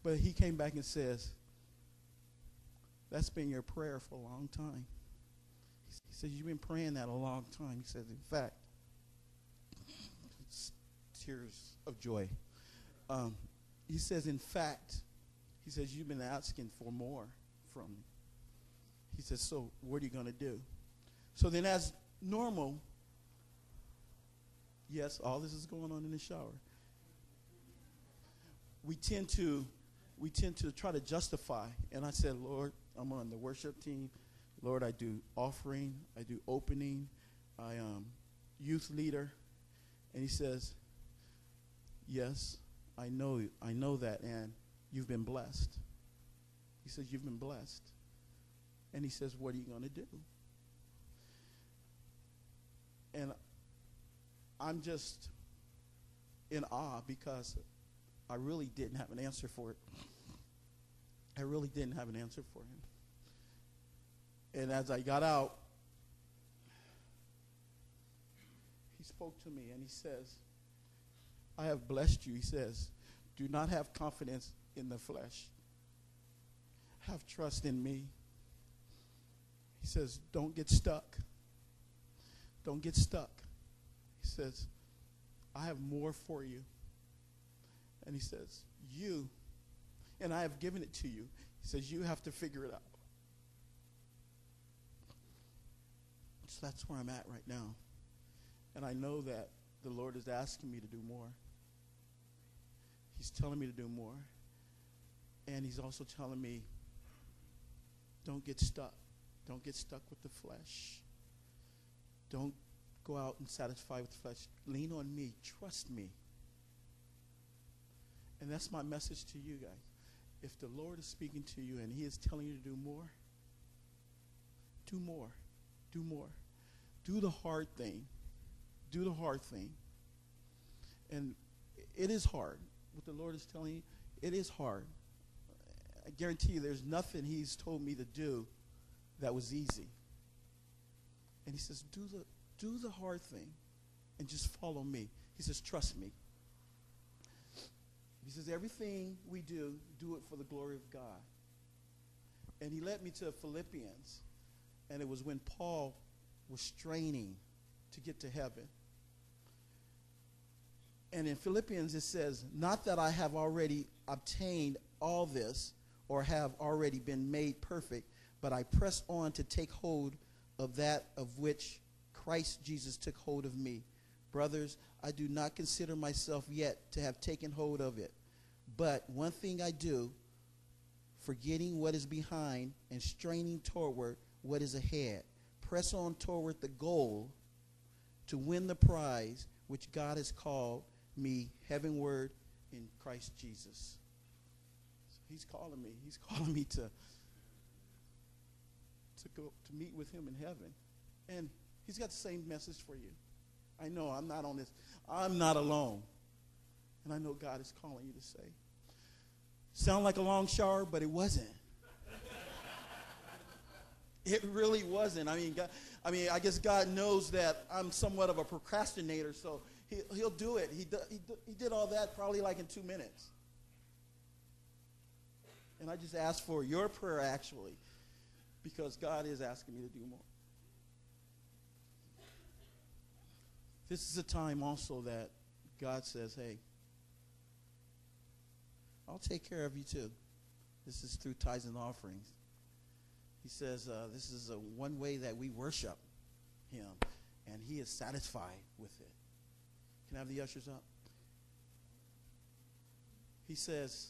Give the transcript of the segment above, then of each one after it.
But he came back and says, that's been your prayer for a long time. He says, you've been praying that a long time. He says, in fact, it's tears of joy. He says, in fact, he says, you've been asking for more from me. He says, so what are you going to do? So then as normal, yes, all this is going on in the shower. We tend to try to justify. And I said, Lord, I'm on the worship team. Lord, I do offering. I do opening. I am youth leader. And he says, yes, I know that, and you've been blessed. He says, you've been blessed. And he says, what are you going to do? And I'm just in awe because I really didn't have an answer for it. I really didn't have an answer for him. And as I got out, he spoke to me and he says, I have blessed you. He says, do not have confidence in the flesh. Have trust in me. He says, don't get stuck. Don't get stuck. He says, I have more for you. And he says, you, and I have given it to you. He says, you have to figure it out. So that's where I'm at right now. And I know that the Lord is asking me to do more. He's telling me to do more. And he's also telling me, don't get stuck. Don't get stuck with the flesh. Don't go out and satisfy with the flesh. Lean on me. Trust me. And that's my message to you guys. If the Lord is speaking to you and he is telling you to do more, do more. Do more. Do the hard thing. Do the hard thing. And it is hard. What the Lord is telling you, it is hard. I guarantee you there's nothing he's told me to do that was easy. And he says, do the hard thing and just follow me. He says, trust me. He says, everything we do it for the glory of God. And he led me to Philippians. And it was when Paul was straining to get to heaven. And in Philippians it says, not that I have already obtained all this or have already been made perfect, but I press on to take hold of that of which Christ Jesus took hold of me. Brothers, I do not consider myself yet to have taken hold of it. But one thing I do, forgetting what is behind and straining toward what is ahead, press on toward the goal to win the prize which God has called me heavenward in Christ Jesus. So he's calling me. He's calling me to go to meet with him in heaven. And he's got the same message for you. I know I'm not on this. I'm not alone. And I know God is calling you to say. Sound like a long shower, but it wasn't. It really wasn't. I mean, I guess God knows that I'm somewhat of a procrastinator, so he'll do it. He did all that probably like in 2 minutes. And I just asked for your prayer, actually, because God is asking me to do more. This is a time also that God says, hey, I'll take care of you too. This is through tithes and offerings. He says this is one way that we worship him, and he is satisfied with it. Can I have the ushers up? He says,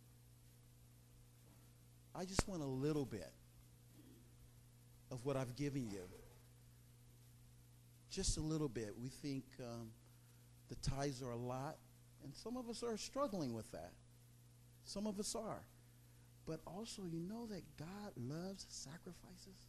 I just want a little bit of what I've given you. Just a little bit. We think the tithes are a lot, and some of us are struggling with that. Some of us are. But also, you know that God loves sacrifices?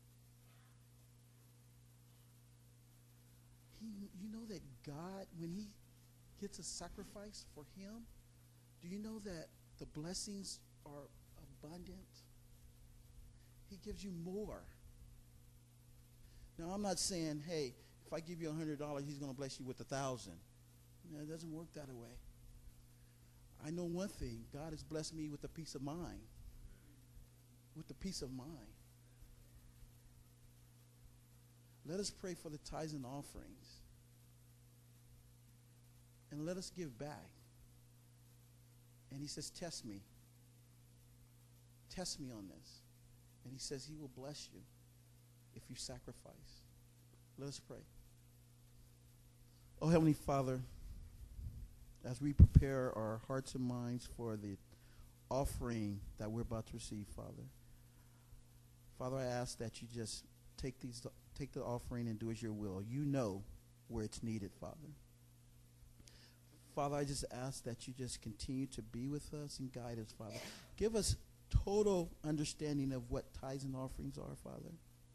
You know that God, when he gets a sacrifice for him, do you know that the blessings are abundant? He gives you more. Now, I'm not saying, hey, if I give you $100, he's going to bless you with 1,000. No, it doesn't work that way. I know one thing. God has blessed me with a peace of mind. With the peace of mind. Let us pray for the tithes and offerings. And let us give back. And he says, test me. Test me on this. And he says he will bless you if you sacrifice. Let us pray. Oh, Heavenly Father, as we prepare our hearts and minds for the offering that we're about to receive, Father, I ask that you just take the offering and do as your will. You know where it's needed, Father. Father, I just ask that you just continue to be with us and guide us, Father. Give us total understanding of what tithes and offerings are, Father.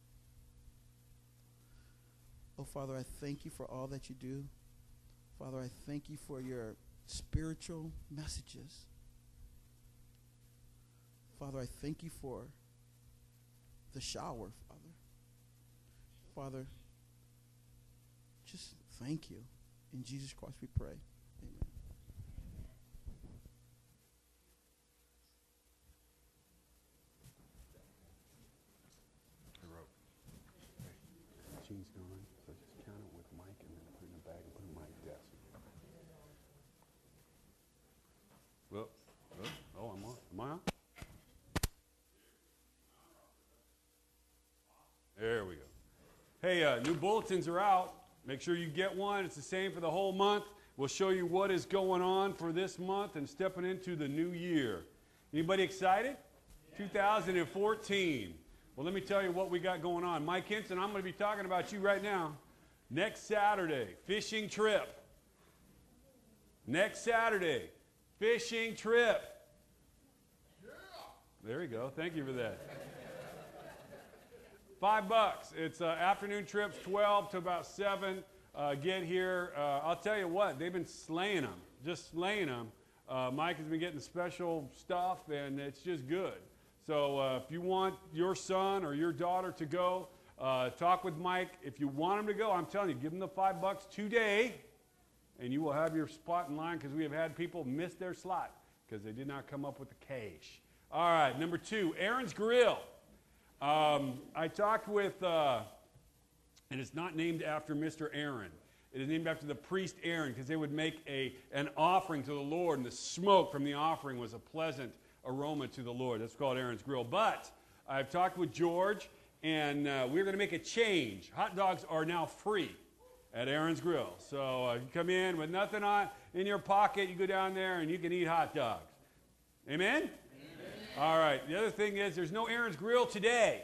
Oh, Father, I thank you for all that you do. Father, I thank you for your spiritual messages. Father, I thank you for the shower, Father. Father, just thank you. In Jesus Christ we pray. Amen. Gene's gone, so just count it with Mike and then put it in a bag and put it in Mike's desk. Well, I'm on. Am I on? There we go. Hey, new bulletins are out. Make sure you get one. It's the same for the whole month. We'll show you what is going on for this month and stepping into the new year. Anybody excited? Yeah. 2014. Well, let me tell you what we got going on. Mike Hinton, I'm going to be talking about you right now. Next Saturday, fishing trip. Next Saturday, fishing trip. Yeah. There you go. Thank you for that. $5. It's afternoon trips, 12 to about 7. Get here. I'll tell you what, they've been slaying them, just slaying them. Mike has been getting special stuff, and it's just good. So if you want your son or your daughter to go, talk with Mike. If you want him to go, I'm telling you, give him the $5 today, and you will have your spot in line, because we have had people miss their slot because they did not come up with the cash. All right, number 2, Aaron's Grill. I talked with, and it's not named after Mr. Aaron. It is named after the priest Aaron, because they would make an offering to the Lord, and the smoke from the offering was a pleasant aroma to the Lord. That's called Aaron's Grill. But I've talked with George, and we're going to make a change. Hot dogs are now free at Aaron's Grill. So you come in with nothing in your pocket, you go down there, and you can eat hot dogs. Amen? All right, the other thing is there's no Aaron's Grill today,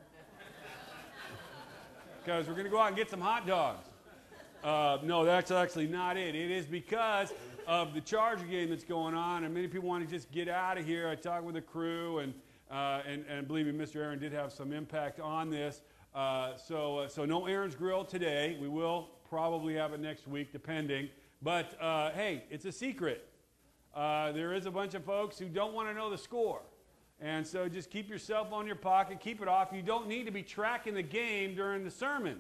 because we're going to go out and get some hot dogs. No, that's actually not it. It is because of the Charger game that's going on, and many people want to just get out of here. I talked with the crew, and believe me, Mr. Aaron did have some impact on this. So no Aaron's Grill today. We will probably have it next week, depending. But, hey, it's a secret. There is a bunch of folks who don't want to know the score. And so just keep your cell phone in your pocket, keep it off. You don't need to be tracking the game during the sermon.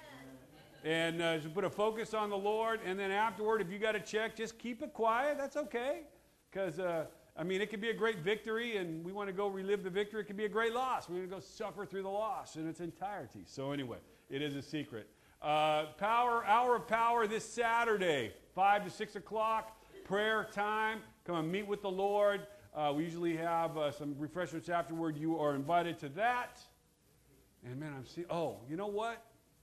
Amen. And just put a focus on the Lord, and then afterward, if you got to check, just keep it quiet. That's okay. Because, it could be a great victory, and we want to go relive the victory. It could be a great loss. We're going to go suffer through the loss in its entirety. So anyway, it is a secret. Hour of Power this Saturday, 5 to 6 o'clock, prayer time. Come and meet with the Lord. We usually have some refreshments afterward. You are invited to that. And man, you know what?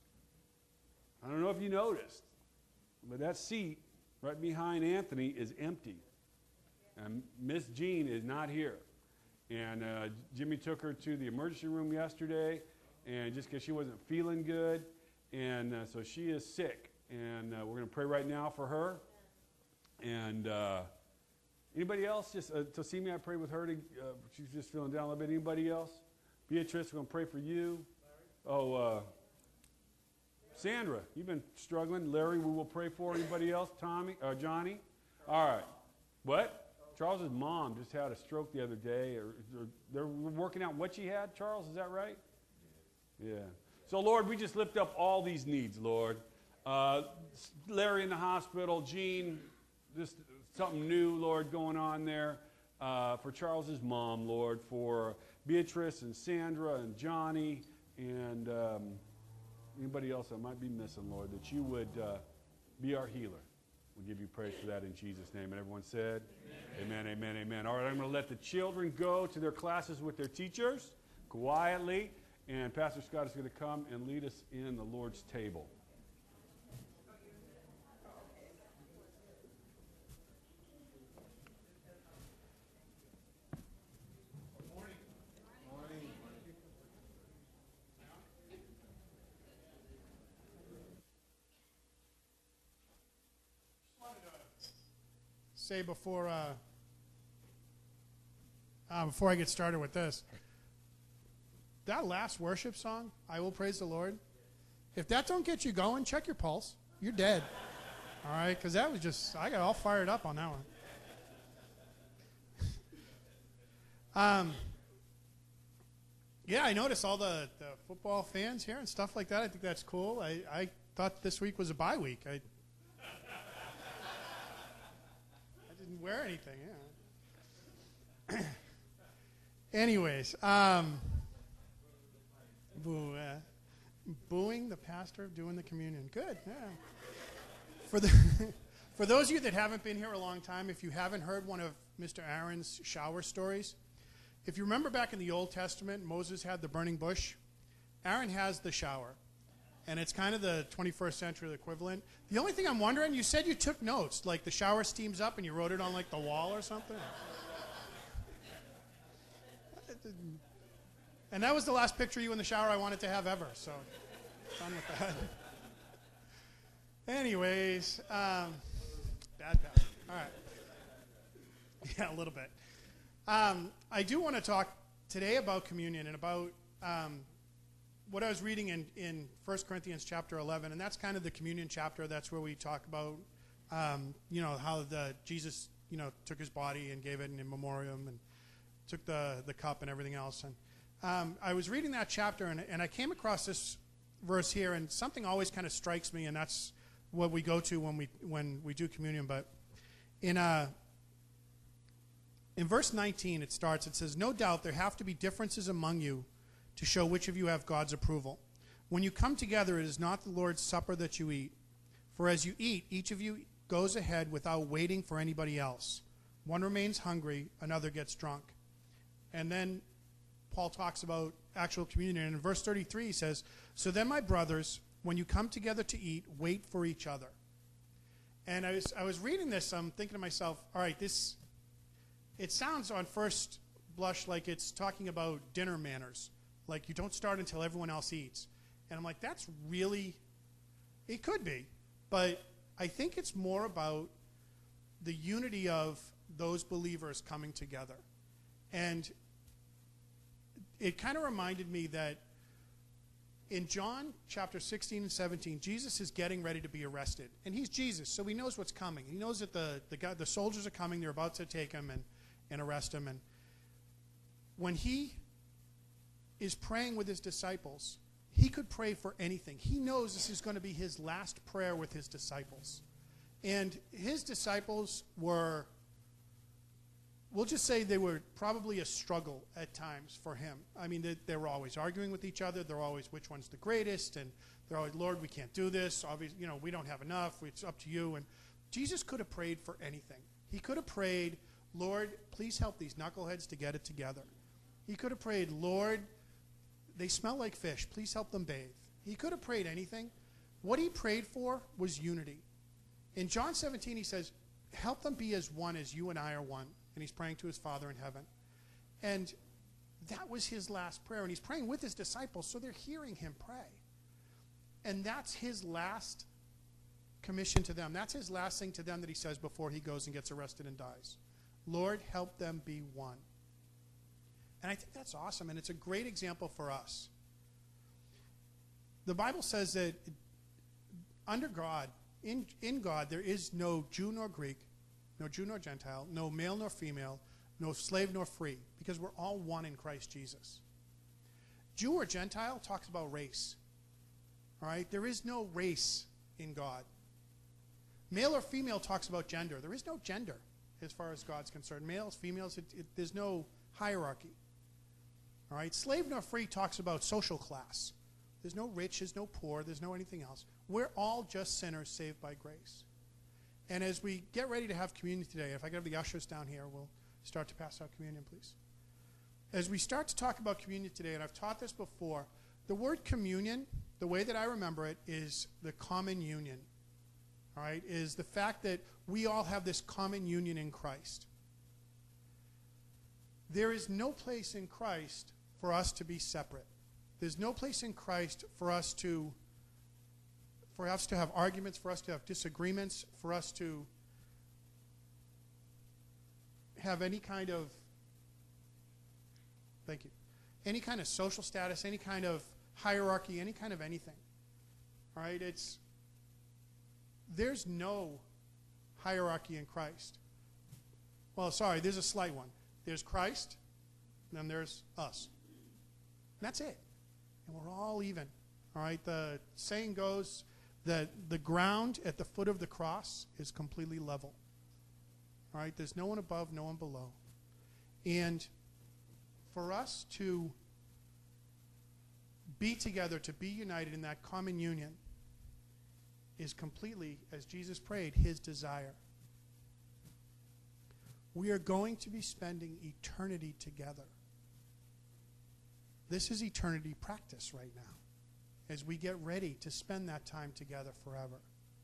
I don't know if you noticed, but that seat right behind Anthony is empty. And Miss Jean is not here. And Jimmy took her to the emergency room yesterday, and just because she wasn't feeling good. And so she is sick. And we're going to pray right now for her. And anybody else? Just to see me, I pray with her. She's just feeling down a little bit. Anybody else? Beatrice, we're going to pray for you. Oh, Sandra, you've been struggling. Larry, we will pray for. Anybody else? Tommy, Johnny? All right. What? Charles's mom just had a stroke the other day. They're working out what she had, Charles, is that right? Yeah. So, Lord, we just lift up all these needs, Lord. Larry in the hospital, Jean, just something new, Lord, going on there for Charles's mom, Lord, for Beatrice and Sandra and Johnny and anybody else I might be missing, Lord, that you would be our healer. We give you praise for that in Jesus' name. And everyone said, amen, amen, amen. All right, I'm going to let the children go to their classes with their teachers quietly, and Pastor Scott is going to come and lead us in the Lord's table. Say before I get started with this, that last worship song, I Will Praise the Lord, if that don't get you going, check your pulse. You're dead. All right? Because that was just, I got all fired up on that one. Yeah, I noticed all the football fans here and stuff like that. I think that's cool. I thought this week was a bye week. I didn't wear anything, yeah. Anyways, booing the pastor doing the communion. Good, yeah. For those of you that haven't been here a long time, if you haven't heard one of Mr. Aaron's shower stories, if you remember back in the Old Testament, Moses had the burning bush. Aaron has the shower. And it's kind of the 21st century equivalent. The only thing I'm wondering, you said you took notes, like the shower steams up and you wrote it on like the wall or something. And that was the last picture of you in the shower I wanted to have ever, so done with that. Anyways, bad pass. All right. Yeah, a little bit. I do want to talk today about communion and about what I was reading in 1 Corinthians chapter 11, and that's kind of the communion chapter. That's where we talk about, how Jesus, took his body and gave it in memoriam and took the cup and everything else. And I was reading that chapter, and I came across this verse here, and something always kind of strikes me, and that's what we go to when we do communion. But in verse 19, it says, "No doubt there have to be differences among you to show which of you have God's approval. When you come together, it is not the Lord's supper that you eat. For as you eat, each of you goes ahead without waiting for anybody else. One remains hungry, another gets drunk." And then Paul talks about actual communion. And in verse 33, he says, "So then, my brothers, when you come together to eat, wait for each other." And I was reading this, I'm thinking to myself, all right, it sounds on first blush like it's talking about dinner manners. Like you don't start until everyone else eats. And I'm like, that's really, it could be. But I think it's more about the unity of those believers coming together. And it kind of reminded me that in John chapter 16 and 17, Jesus is getting ready to be arrested. And he's Jesus, so he knows what's coming. He knows that the soldiers are coming. They're about to take him and arrest him. And when he is praying with his disciples, he could pray for anything. He knows this is going to be his last prayer with his disciples. And his disciples were, we'll just say they were probably a struggle at times for him. I mean, they were always arguing with each other. They're always, which one's the greatest? And they're always, Lord, we can't do this. Obviously, we don't have enough. It's up to you. And Jesus could have prayed for anything. He could have prayed, Lord, please help these knuckleheads to get it together. He could have prayed, Lord, they smell like fish. Please help them bathe. He could have prayed anything. What he prayed for was unity. In John 17, he says, help them be as one as you and I are one. And he's praying to his Father in heaven. And that was his last prayer. And he's praying with his disciples, so they're hearing him pray. And that's his last commission to them. That's his last thing to them that he says before he goes and gets arrested and dies. Lord, help them be one. And I think that's awesome, and it's a great example for us. The Bible says that under God, in God, there is no Jew nor Greek, no Jew nor Gentile, no male nor female, no slave nor free, because we're all one in Christ Jesus. Jew or Gentile talks about race. All right? There is no race in God. Male or female talks about gender. There is no gender as far as God's concerned. Males, females, there's no hierarchy. All right? Slave nor free talks about social class. There's no rich, there's no poor, there's no anything else. We're all just sinners saved by grace. And as we get ready to have communion today, if I could have the ushers down here, we'll start to pass out communion, please. As we start to talk about communion today, and I've taught this before, the word communion, the way that I remember it, is the common union. All right, is the fact that we all have this common union in Christ. There is no place in Christ for us to be separate. There's no place in Christ for us to have arguments, for us to have disagreements, for us to have any kind of, thank you, any kind of social status, any kind of hierarchy, any kind of anything. All right, there's no hierarchy in Christ. Well, sorry, there's a slight one. There's Christ, and then there's us. And that's it. And we're all even. All right, the saying goes that the ground at the foot of the cross is completely level. All right, there's no one above, no one below. And for us to be together, to be united in that common union, is completely, as Jesus prayed, his desire. We are going to be spending eternity together. This is eternity practice right now, as we get ready to spend that time together forever.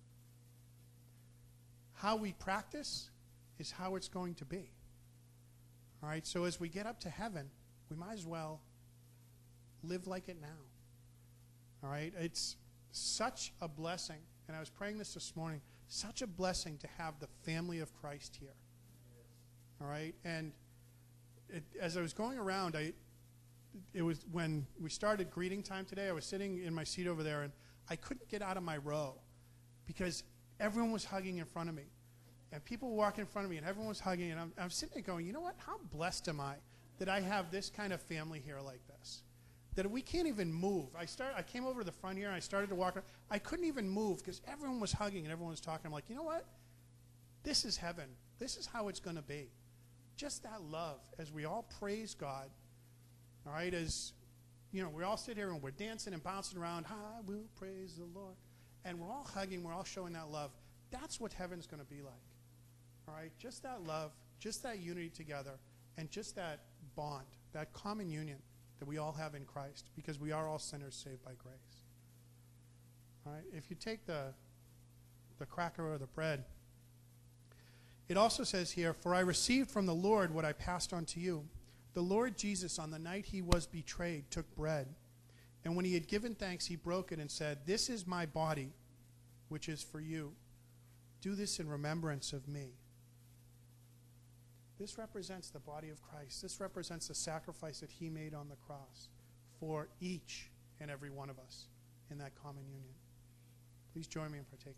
How we practice is how it's going to be. All right, so as we get up to heaven, we might as well live like it now. All right, it's such a blessing, and I was praying this morning, such a blessing to have the family of Christ here. All right, and as I was going around, it was when we started greeting time today, I was sitting in my seat over there, and I couldn't get out of my row because everyone was hugging in front of me. And people were walking in front of me, and everyone was hugging, and I'm sitting there going, you know what, how blessed am I that I have this kind of family here like this, that we can't even move. I came over to the front here, and I started to walk around. I couldn't even move because everyone was hugging and everyone was talking. I'm like, you know what, this is heaven. This is how it's going to be. Just that love as we all praise God, all right, as, you know, we all sit here and we're dancing and bouncing around, I will praise the Lord, and we're all hugging, we're all showing that love. That's what heaven's going to be like. All right, just that love, just that unity together, and just that bond, that common union that we all have in Christ, because we are all sinners saved by grace. All right, if you take the cracker or the bread, it also says here, for I received from the Lord what I passed on to you. The Lord Jesus, on the night he was betrayed, took bread, and when he had given thanks, he broke it and said, this is my body, which is for you. Do this in remembrance of me. This represents the body of Christ. This represents the sacrifice that he made on the cross for each and every one of us in that common union. Please join me in partaking.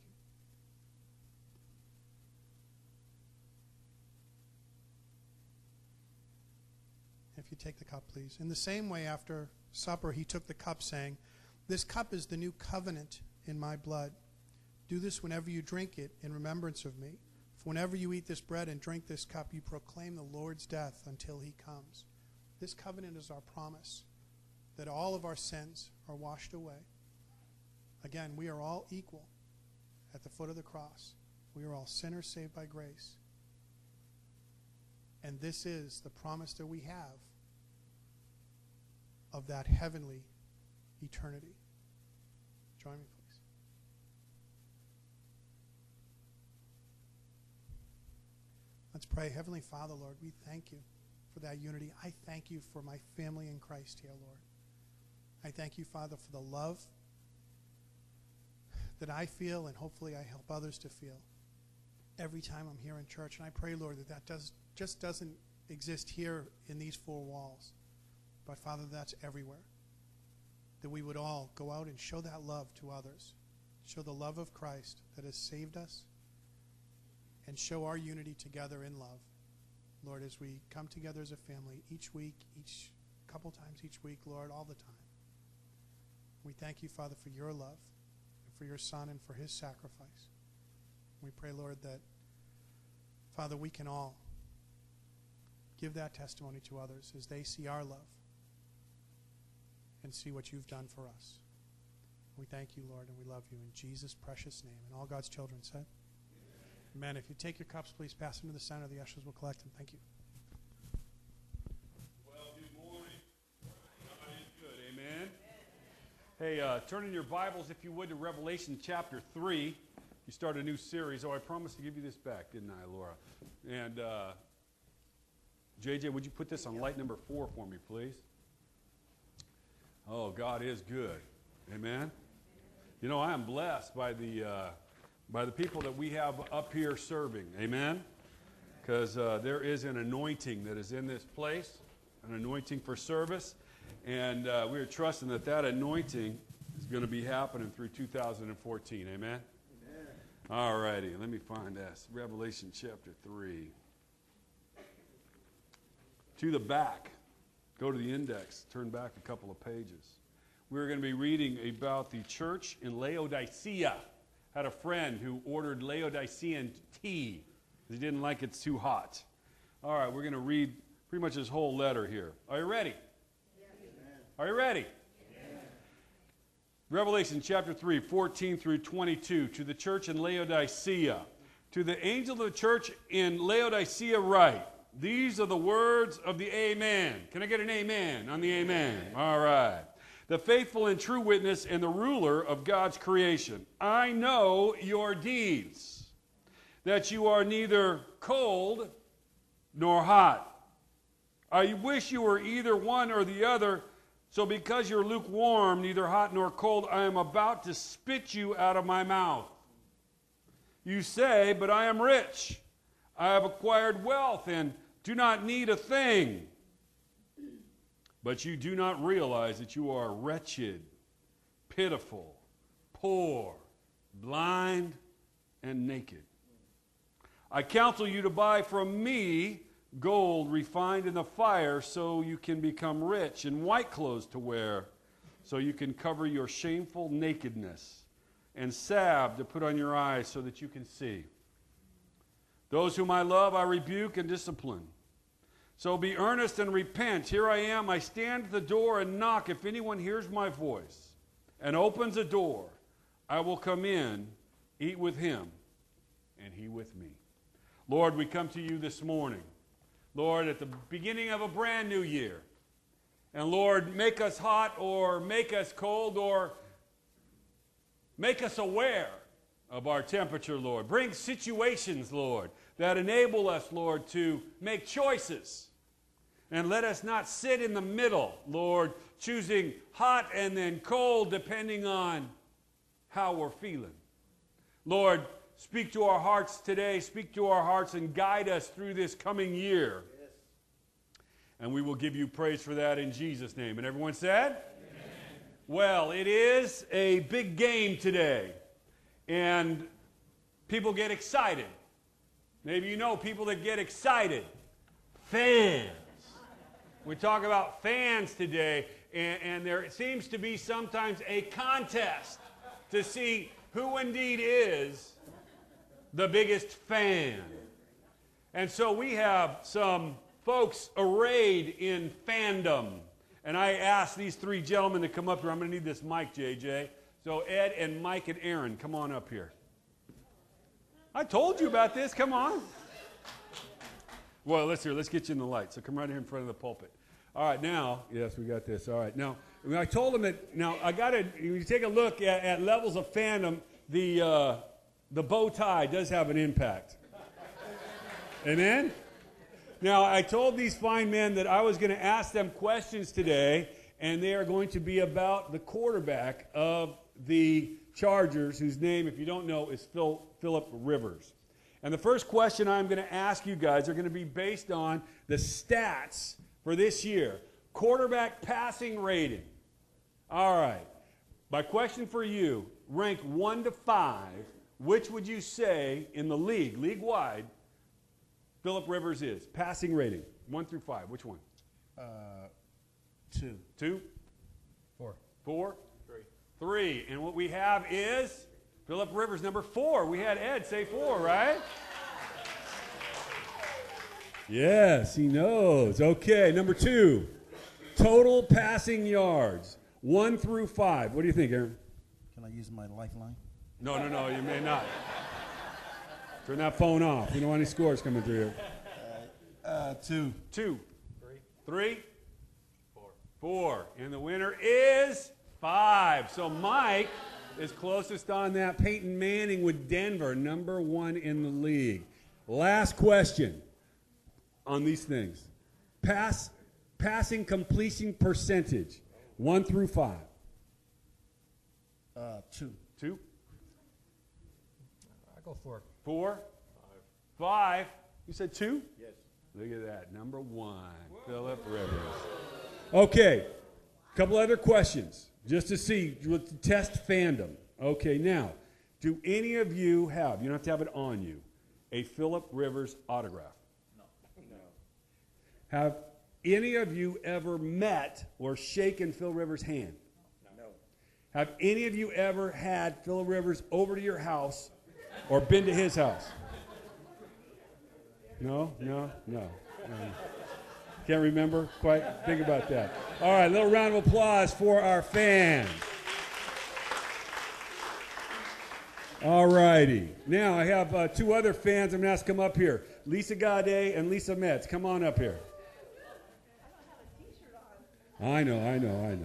If you take the cup, please. In the same way, after supper, he took the cup, saying, this cup is the new covenant in my blood. Do this whenever you drink it in remembrance of me. For whenever you eat this bread and drink this cup, you proclaim the Lord's death until he comes. This covenant is our promise that all of our sins are washed away. Again, we are all equal at the foot of the cross. We are all sinners saved by grace. And this is the promise that we have of that heavenly eternity. Join me, please. Let's pray. Heavenly Father, Lord, we thank you for that unity. I thank you for my family in Christ here, Lord. I thank you, Father, for the love that I feel, and hopefully I help others to feel every time I'm here in church. And I pray, Lord, that just doesn't exist here in these four walls, but, Father, that's everywhere. That we would all go out and show that love to others, show the love of Christ that has saved us, and show our unity together in love. Lord, as we come together as a family each week, each couple times each week, Lord, all the time. We thank you, Father, for your love, and for your Son, and for his sacrifice. We pray, Lord, that, Father, we can all give that testimony to others as they see our love and see what you've done for us. We thank you, Lord, and we love you in Jesus' precious name. And all God's children said, Amen. If you take your cups, please pass them to the center. The ushers will collect them. Thank you. Well, good morning. Good, amen. Hey, turn in your Bibles, if you would, to Revelation chapter 3. You start a new series. Oh, I promised to give you this back, didn't I, Laura? And JJ, would you put this on light number 4 for me, please? Oh, God is good. Amen. You know, I am blessed by the people that we have up here serving. Amen. Because there is an anointing that is in this place, an anointing for service, and we are trusting that that anointing is going to be happening through 2014. Amen. All righty, let me find this. Revelation chapter 3. To the back. Go to the index. Turn back a couple of pages. We're going to be reading about the church in Laodicea. Had a friend who ordered Laodicean tea because he didn't like it's too hot. All right, we're going to read pretty much his whole letter here. Are you ready? Yes. Are you ready? Revelation chapter 3, 14 through 22, to the church in Laodicea. To the angel of the church in Laodicea write, these are the words of the Amen. Can I get an amen on the amen? All right. The faithful and true witness and the ruler of God's creation. I know your deeds, that you are neither cold nor hot. I wish you were either one or the other. So because you're lukewarm, neither hot nor cold, I am about to spit you out of my mouth. You say, but I am rich. I have acquired wealth and do not need a thing. But you do not realize that you are wretched, pitiful, poor, blind, and naked. I counsel you to buy from me gold refined in the fire so you can become rich, and white clothes to wear so you can cover your shameful nakedness, and salve to put on your eyes so that you can see. Those whom I love I rebuke and discipline. So be earnest and repent. Here I am, I stand at the door and knock. If anyone hears my voice and opens a door, I will come in, eat with him, and he with me. Lord, we come to you this morning. Lord, at the beginning of a brand new year. And Lord, make us hot or make us cold or make us aware of our temperature, Lord. Bring situations, Lord, that enable us, Lord, to make choices. And let us not sit in the middle, Lord, choosing hot and then cold depending on how we're feeling. Lord, speak to our hearts today. Speak to our hearts and guide us through this coming year. Yes. And we will give you praise for that in Jesus' name. And everyone said? Amen. Well, it is a big game today. And people get excited. Maybe you know people that get excited. Fans. We talk about fans today. And there seems to be sometimes a contest to see who indeed is the biggest fan. And so we have some folks arrayed in fandom. And I asked these three gentlemen to come up here. I'm going to need this mic, JJ. So Ed and Mike and Aaron, come on up here. I told you about this. Come on. Well, let's get you in the light. So come right here in front of the pulpit. All right, now, yes, we got this. All right, now, I told them that, now, I got to, you take a look at levels of fandom, the bow tie does have an impact. Amen? Now, I told these fine men that I was going to ask them questions today, and they are going to be about the quarterback of the Chargers, whose name, if you don't know, is Philip Rivers. And the first question I'm going to ask you guys are going to be based on the stats for this year. Quarterback passing rating. All right. My question for you, rank 1 to 5, which would you say in the league-wide, Philip Rivers is? Passing rating, 1 through 5. Which one? 2. 2? 4. 4? 3. And what we have is Philip Rivers, number 4. We had Ed say 4, right? Yes, he knows. Okay, number 2. Total passing yards, 1 through 5. What do you think, Aaron? Can I use my lifeline? No, you may not. Turn that phone off. We don't want any scores coming through here. 2. 2. 3. 4. And the winner is 5. So Mike is closest on that. Peyton Manning with Denver, number 1 in the league. Last question on these things. Passing completion percentage, 1 through 5. 2. 2. I go 4. 4. 5. You said 2? Yes. Look at that. Number 1, Philip Rivers. Okay. A couple other questions just to see, to test fandom. Okay, now, do any of you have, you don't have to have it on you, a Philip Rivers autograph? No. Have any of you ever met or shaken Phil Rivers' hand? No. Have any of you ever had Phil Rivers over to your house or been to his house? No. Can't remember quite. Think about that. All right, a little round of applause for our fans. All righty. Now I have 2 other fans I'm going to ask to come up here. Lisa Gaudet and Lisa Metz. Come on up here. I know.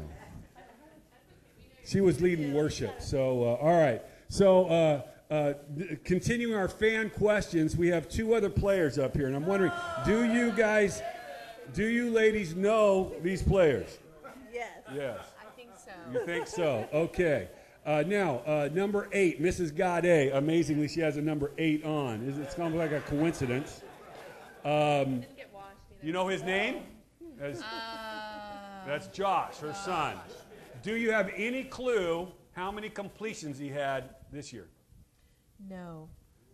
She was leading worship. So, all right. So, continuing our fan questions, we have 2 other players up here. And I'm wondering, do you ladies know these players? Yes. Yes. I think so. You think so? Okay. Now, number 8, Mrs. Gaudet. Amazingly, she has a number 8 on. It's kind of like a coincidence. Didn't get washed either. You know his name? That's Josh, her son. Do you have any clue how many completions he had this year? No.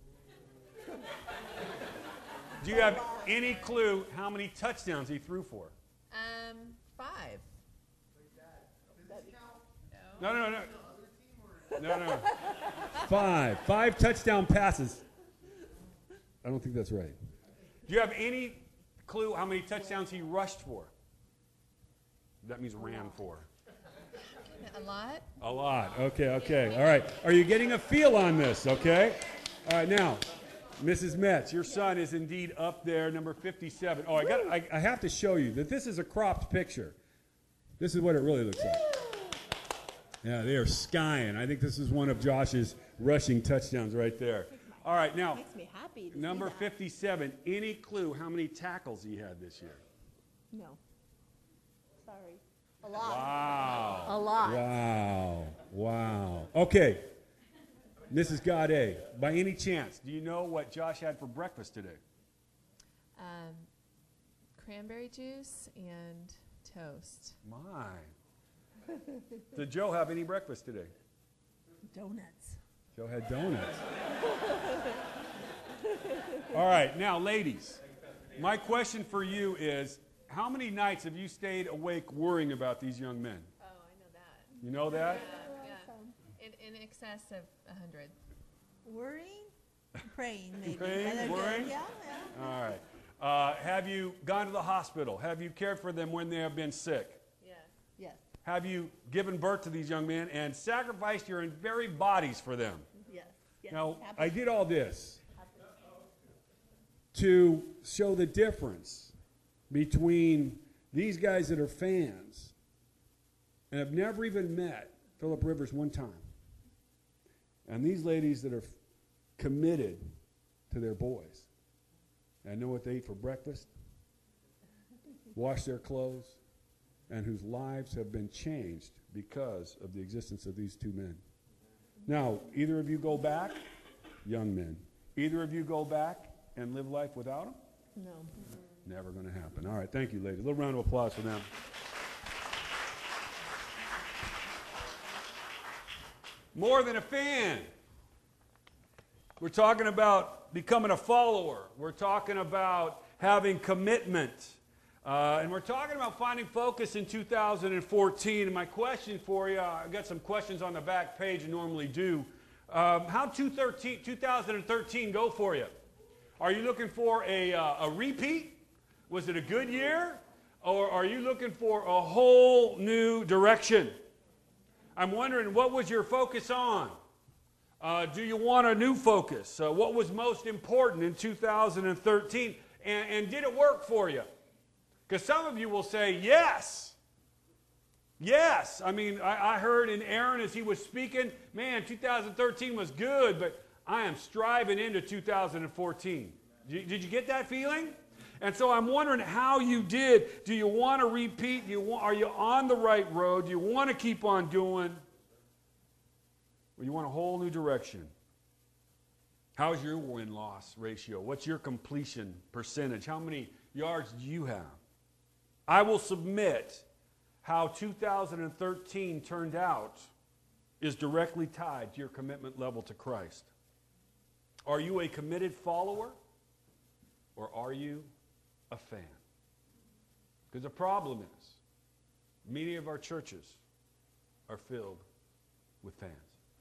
Do you have any clue how many touchdowns he threw for? 5. No. 5 touchdown passes. I don't think that's right. Do you have any clue how many touchdowns he rushed for? That means ran for. A lot? A lot. Okay. All right. Are you getting a feel on this? Okay. All right. Now, Mrs. Metz, your son is indeed up there, number 57. Oh, I have to show you that this is a cropped picture. This is what it really looks like. Yeah, they are skying. I think this is one of Josh's rushing touchdowns right there. All right. Now, Makes me happy to number see that. 57. Any clue how many tackles he had this year? No. Sorry. A lot. Wow. A lot. Wow. Okay. Mrs. Gaudet, by any chance, do you know what Josh had for breakfast today? Cranberry juice and toast. My. Did Joe have any breakfast today? Donuts. Joe had donuts. All right. Now, ladies, my question for you is, how many nights have you stayed awake worrying about these young men? Oh, I know that. You know that? Yeah. In excess of 100. Worrying? Praying, maybe. Praying, worrying? Yeah. All right. Have you gone to the hospital? Have you cared for them when they have been sick? Yes. Yes. Have you given birth to these young men and sacrificed your very bodies for them? Yes. Yes. Now, Happy- I did all this to show the difference between these guys that are fans and have never even met Philip Rivers one time, and these ladies that are committed to their boys and know what they eat for breakfast, wash their clothes, and whose lives have been changed because of the existence of these 2 men. Now, either of you go back, young men, either of you go back and live life without them? No. Never going to happen. All right, thank you, ladies. A little round of applause for them. More than a fan. We're talking about becoming a follower. We're talking about having commitment. And we're talking about finding focus in 2014. And my question for you, I've got some questions on the back page I normally do How 2013 go for you? Are you looking for a repeat? Was it a good year? Or are you looking for a whole new direction? I'm wondering, what was your focus on? Do you want a new focus? What was most important in 2013? And did it work for you? Because some of you will say, yes. Yes. I mean, I heard in Aaron as he was speaking, man, 2013 was good, but I am striving into 2014. Did you get that feeling? And so I'm wondering how you did. Do you want to repeat? Are you on the right road? Do you want to keep on doing? Or you want a whole new direction? How's your win-loss ratio? What's your completion percentage? How many yards do you have? I will submit how 2013 turned out is directly tied to your commitment level to Christ. Are you a committed follower, or are you a fan? Because the problem is, many of our churches are filled with fans.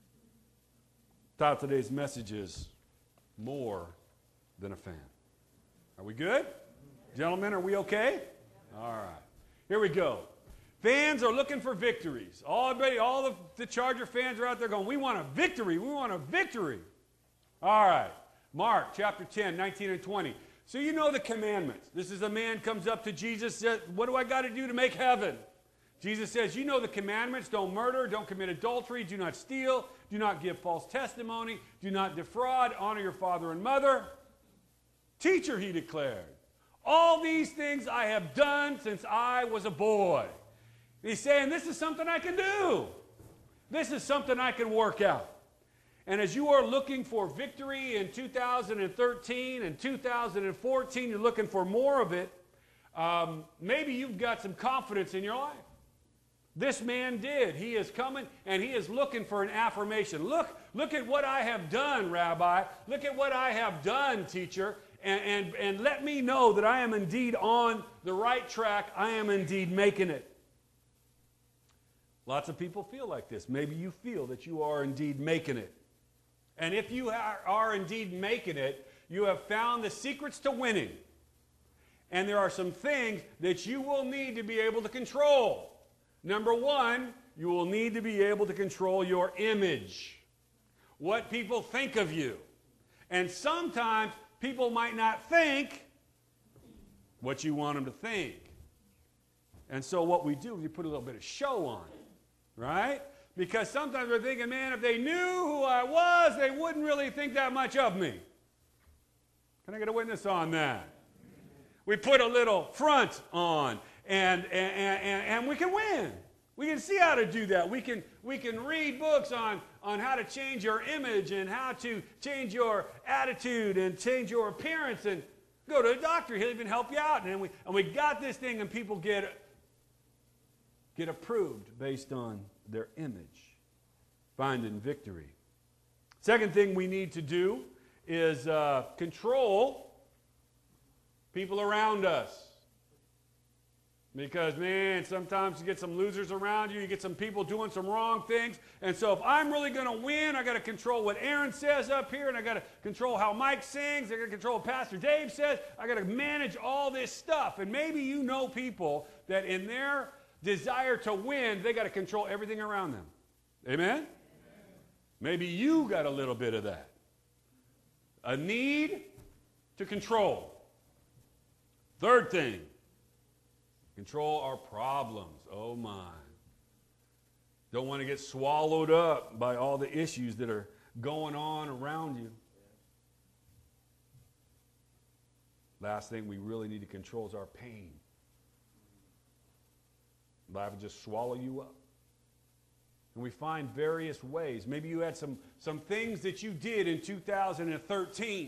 The title of today's message is More Than a Fan. Are we good? Gentlemen, are we okay? All right. Here we go. Fans are looking for victories. All the Charger fans are out there going, we want a victory. We want a victory. All right. Mark chapter 10, 19 and 20. So you know the commandments. This is a man comes up to Jesus, says, what do I got to do to make heaven? Jesus says, you know the commandments. Don't murder, don't commit adultery, do not steal, do not give false testimony, do not defraud, honor your father and mother. Teacher, he declared, all these things I have done since I was a boy. And he's saying, this is something I can do. This is something I can work out. And as you are looking for victory in 2013 and 2014, you're looking for more of it, maybe you've got some confidence in your life. This man did. He is coming and he is looking for an affirmation. Look at what I have done, Rabbi. Look at what I have done, teacher. And let me know that I am indeed on the right track. I am indeed making it. Lots of people feel like this. Maybe you feel that you are indeed making it. And if you are indeed making it, you have found the secrets to winning. And there are some things that you will need to be able to control. Number one, you will need to be able to control your image. What people think of you. And sometimes people might not think what you want them to think. And so what we do is we put a little bit of show on it, right? Because sometimes we're thinking, man, if they knew who I was, they wouldn't really think that much of me. Can I get a witness on that? We put a little front on, and we can win. We can see how to do that. We can read books on how to change your image and how to change your attitude and change your appearance, and go to a doctor. He'll even help you out. And we got this thing, and people get approved based on their image, finding victory. Second thing we need to do is control people around us. Because, man, sometimes you get some losers around you. You get some people doing some wrong things. And so if I'm really going to win, I got to control what Aaron says up here, and I got to control how Mike sings. I got to control what Pastor Dave says. I got to manage all this stuff. And maybe you know people that in their desire to win, they got to control everything around them. Amen? Maybe you got a little bit of that. A need to control. Third thing, control our problems. Oh my. Don't want to get swallowed up by all the issues that are going on around you. Last thing we really need to control is our pain. Life will just swallow you up. And we find various ways. Maybe you had some things that you did in 2013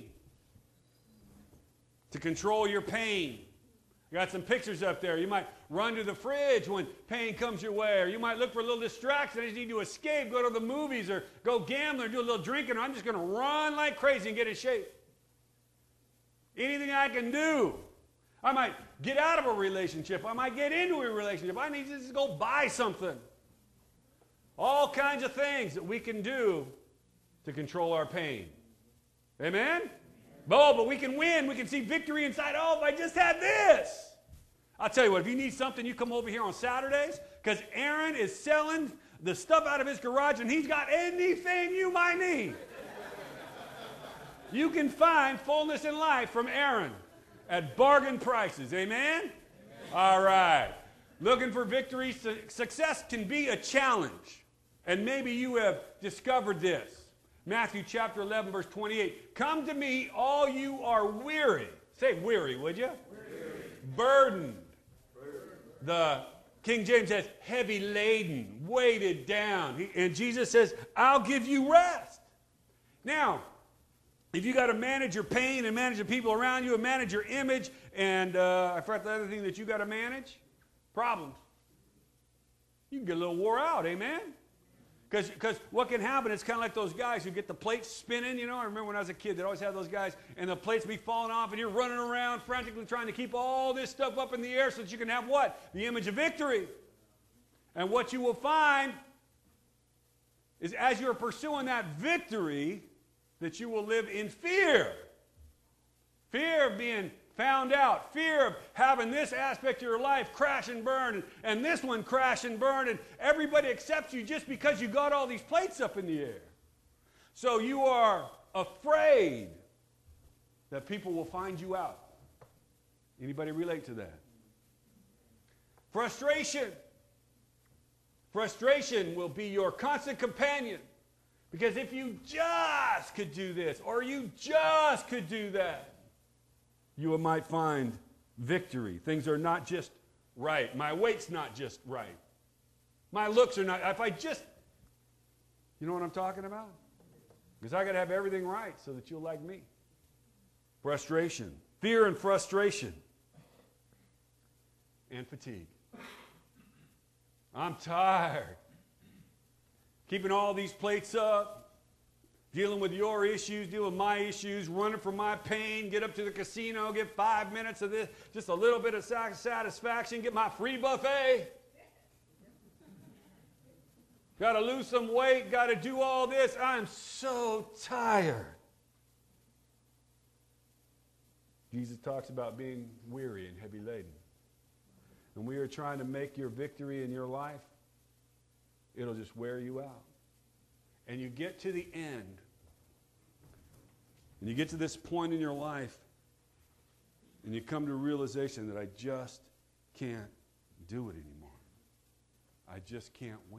to control your pain. I got some pictures up there. You might run to the fridge when pain comes your way, or you might look for a little distraction. I just need to escape, go to the movies, or go gamble, or do a little drinking, or I'm just going to run like crazy and get in shape. Anything I can do. I might get out of a relationship. I might get into a relationship. I need to just go buy something. All kinds of things that we can do to control our pain. Amen? Oh, but we can win. We can see victory inside. Oh, if I just had this. I'll tell you what, if you need something, you come over here on Saturdays, because Aaron is selling the stuff out of his garage, and he's got anything you might need. You can find fullness in life from Aaron at bargain prices. Amen? Amen. All right. Looking for victory. Success can be a challenge. And maybe you have discovered this. Matthew chapter 11, verse 28. Come to me, all you are weary. Say weary, would you? Weary. Burdened. The King James says heavy laden, weighted down. And Jesus says, I'll give you rest. Now, if you got to manage your pain and manage the people around you and manage your image, and I forgot the other thing that you got to manage, problems. You can get a little wore out, amen? Because what can happen, it's kind of like those guys who get the plates spinning, you know. I remember when I was a kid, they'd always have those guys, and the plates be falling off, and you're running around frantically trying to keep all this stuff up in the air so that you can have what? The image of victory. And what you will find is as you're pursuing that victory, that you will live in fear. Fear of being found out. Fear of having this aspect of your life crash and burn, and this one crash and burn, and everybody accepts you just because you got all these plates up in the air. So you are afraid that people will find you out. Anybody relate to that? Frustration. Frustration will be your constant companion. Because if you just could do this, or you just could do that, you might find victory. Things are not just right. My weight's not just right. My looks are not, if I just, you know what I'm talking about? Because I got to have everything right so that you'll like me. Frustration. Fear and frustration. And fatigue. I'm tired. Keeping all these plates up, dealing with your issues, dealing with my issues, running from my pain, get up to the casino, get 5 minutes of this, just a little bit of satisfaction, get my free buffet. Got to lose some weight, got to do all this. I'm so tired. Jesus talks about being weary and heavy laden. And we are trying to make your victory in your life, it'll just wear you out. And you get to the end, and you get to this point in your life, and you come to a realization that I just can't do it anymore. I just can't win.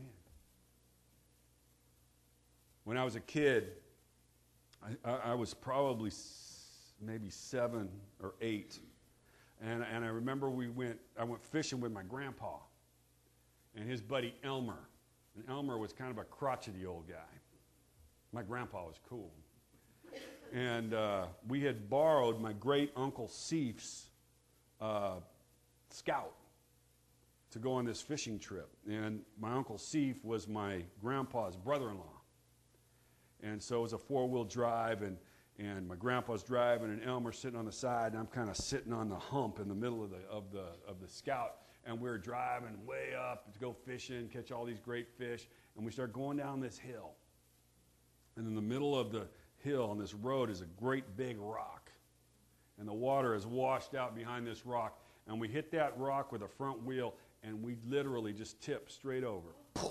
When I was a kid, I was probably maybe 7 or 8, and I remember I went fishing with my grandpa and his buddy Elmer. And Elmer was kind of a crotchety old guy. My grandpa was cool. And we had borrowed my great uncle Seif's Scout to go on this fishing trip. And my uncle Seif was my grandpa's brother-in-law. And so it was a 4-wheel drive, and my grandpa's driving, and Elmer's sitting on the side, and I'm kind of sitting on the hump in the middle of the Scout. And we were driving way up to go fishing, catch all these great fish. And we start going down this hill. And in the middle of the hill on this road is a great big rock. And the water is washed out behind this rock. And we hit that rock with a front wheel, and we literally just tipped straight over.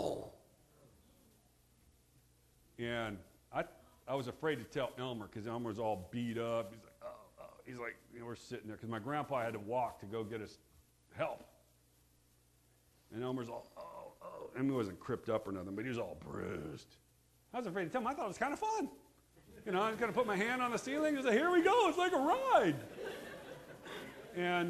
And I was afraid to tell Elmer, because Elmer was all beat up. He's like, oh. He's like, we're sitting there, because my grandpa had to walk to go get us help. And Elmer's all, oh. And he wasn't cripped up or nothing, but he was all bruised. I was afraid to tell him. I thought it was kind of fun. You know, I was going to put my hand on the ceiling and say, here we go. It's like a ride. And,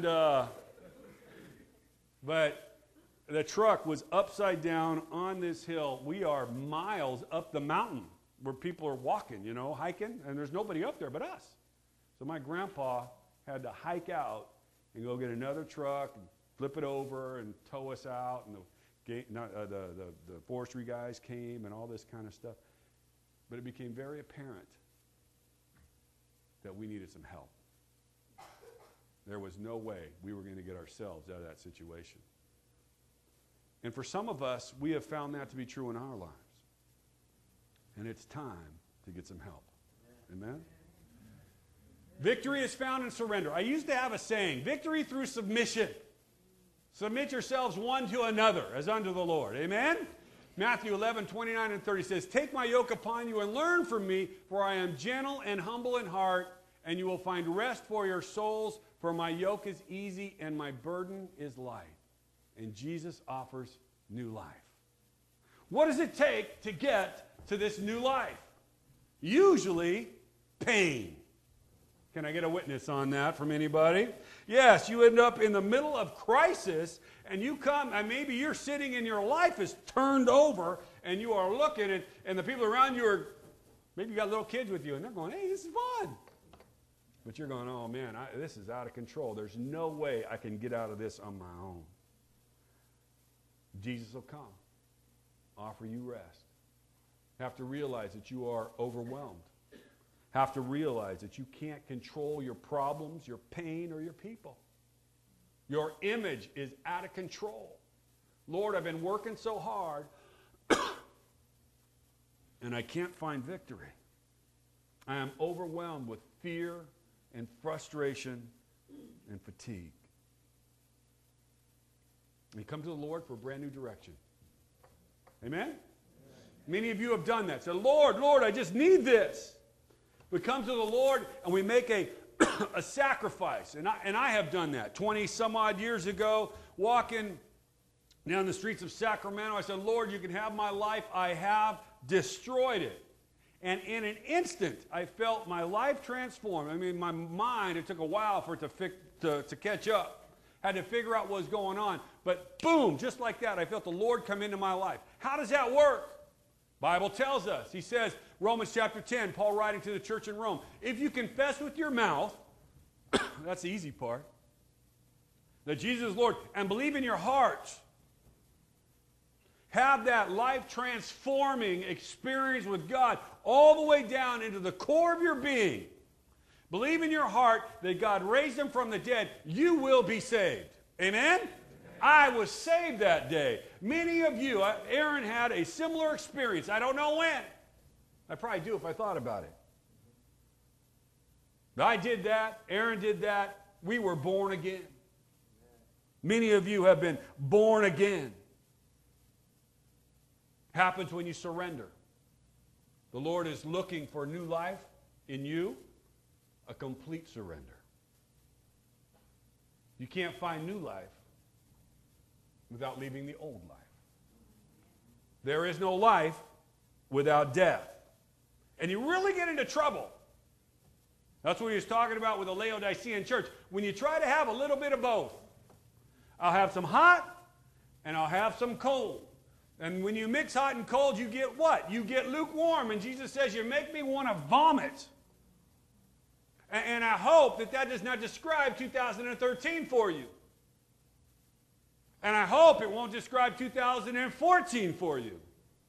but the truck was upside down on this hill. We are miles up the mountain where people are walking, you know, hiking, and there's nobody up there but us. So my grandpa had to hike out and go get another truck and flip it over and tow us out, and the forestry guys came and all this kind of stuff. But it became very apparent that we needed some help. There was no way we were going to get ourselves out of that situation. And for some of us, we have found that to be true in our lives. And it's time to get some help. Amen? Victory is found in surrender. I used to have a saying, victory through submission. Submit yourselves one to another as unto the Lord. Amen? Matthew 11:29 and 30 says, take my yoke upon you and learn from me, for I am gentle and humble in heart, and you will find rest for your souls, for my yoke is easy and my burden is light. And Jesus offers new life. What does it take to get to this new life? Usually, pain. Can I get a witness on that from anybody? Yes, you end up in the middle of crisis, and you come, and maybe you're sitting and your life is turned over, and you are looking, and the people around you are, maybe you got little kids with you, and they're going, hey, this is fun. But you're going, oh man, this is out of control. There's no way I can get out of this on my own. Jesus will come, offer you rest. Have to realize that you are overwhelmed. Have to realize that you can't control your problems, your pain, or your people. Your image is out of control. Lord, I've been working so hard, and I can't find victory. I am overwhelmed with fear and frustration and fatigue. And you come to the Lord for a brand new direction. Amen? Many of you have done that. Say, Lord, Lord, I just need this. We come to the Lord and we make a sacrifice. And I have done that. 20 some odd years ago, walking down the streets of Sacramento, I said, Lord, you can have my life. I have destroyed it. And in an instant, I felt my life transformed. I mean, my mind, it took a while for it to catch up. Had to figure out what was going on. But boom, just like that, I felt the Lord come into my life. How does that work? Bible tells us. He says, Romans chapter 10, Paul writing to the church in Rome, if you confess with your mouth, that's the easy part, that Jesus is Lord, and believe in your heart, have that life-transforming experience with God all the way down into the core of your being. Believe in your heart that God raised him from the dead, you will be saved. Amen? I was saved that day. Many of you, Aaron had a similar experience. I don't know when. I probably do if I thought about it. I did that. Aaron did that. We were born again. Many of you have been born again. Happens when you surrender. The Lord is looking for new life in you, a complete surrender. You can't find new life without leaving the old life. There is no life without death. And you really get into trouble. That's what he was talking about with the Laodicean church. When you try to have a little bit of both. I'll have some hot and I'll have some cold. And when you mix hot and cold, you get what? You get lukewarm. And Jesus says, you make me want to vomit. And I hope that that does not describe 2013 for you. And I hope it won't describe 2014 for you.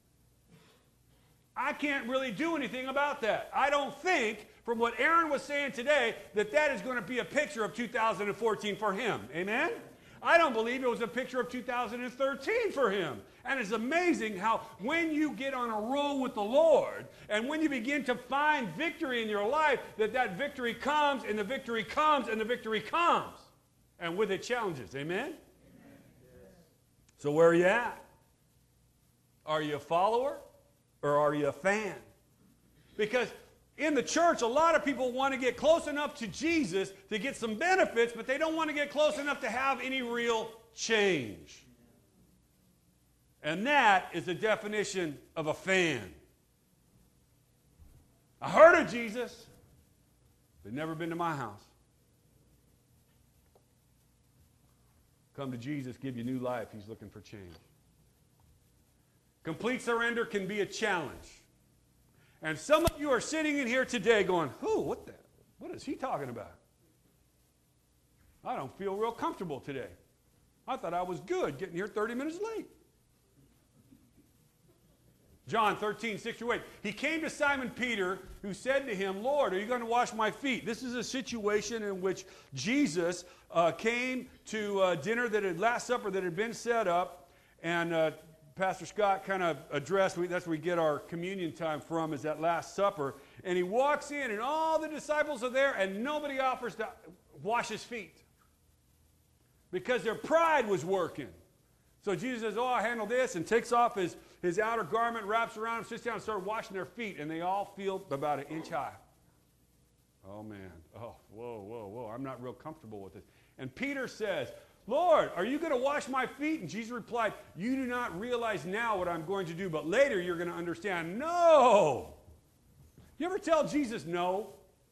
I can't really do anything about that. I don't think, from what Aaron was saying today, that that is going to be a picture of 2014 for him. Amen? I don't believe it was a picture of 2013 for him. And it's amazing how when you get on a roll with the Lord, and when you begin to find victory in your life, that victory comes, and the victory comes, and the victory comes. And with it, challenges. Amen? So where are you at? Are you a follower or are you a fan? Because in the church, a lot of people want to get close enough to Jesus to get some benefits, but they don't want to get close enough to have any real change. And that is the definition of a fan. I heard of Jesus, but never been to my house. Come to Jesus, give you new life. He's looking for change. Complete surrender can be a challenge. And some of you are sitting in here today going, what is he talking about? I don't feel real comfortable today. I thought I was good getting here 30 minutes late. John 13:6-8. He came to Simon Peter, who said to him, Lord, are you going to wash my feet? This is a situation in which Jesus came to dinner Last Supper that had been set up, and Pastor Scott kind of addressed, that's where we get our communion time from, is that Last Supper. And he walks in, and all the disciples are there, and nobody offers to wash his feet because their pride was working. So Jesus says, oh, I'll handle this, and takes off his outer garment, wraps around him, sits down, and starts washing their feet, and they all feel about an inch high. Oh, man. Oh, whoa. I'm not real comfortable with this. And Peter says, Lord, are you going to wash my feet? And Jesus replied, you do not realize now what I'm going to do, but later you're going to understand. No. You ever tell Jesus no?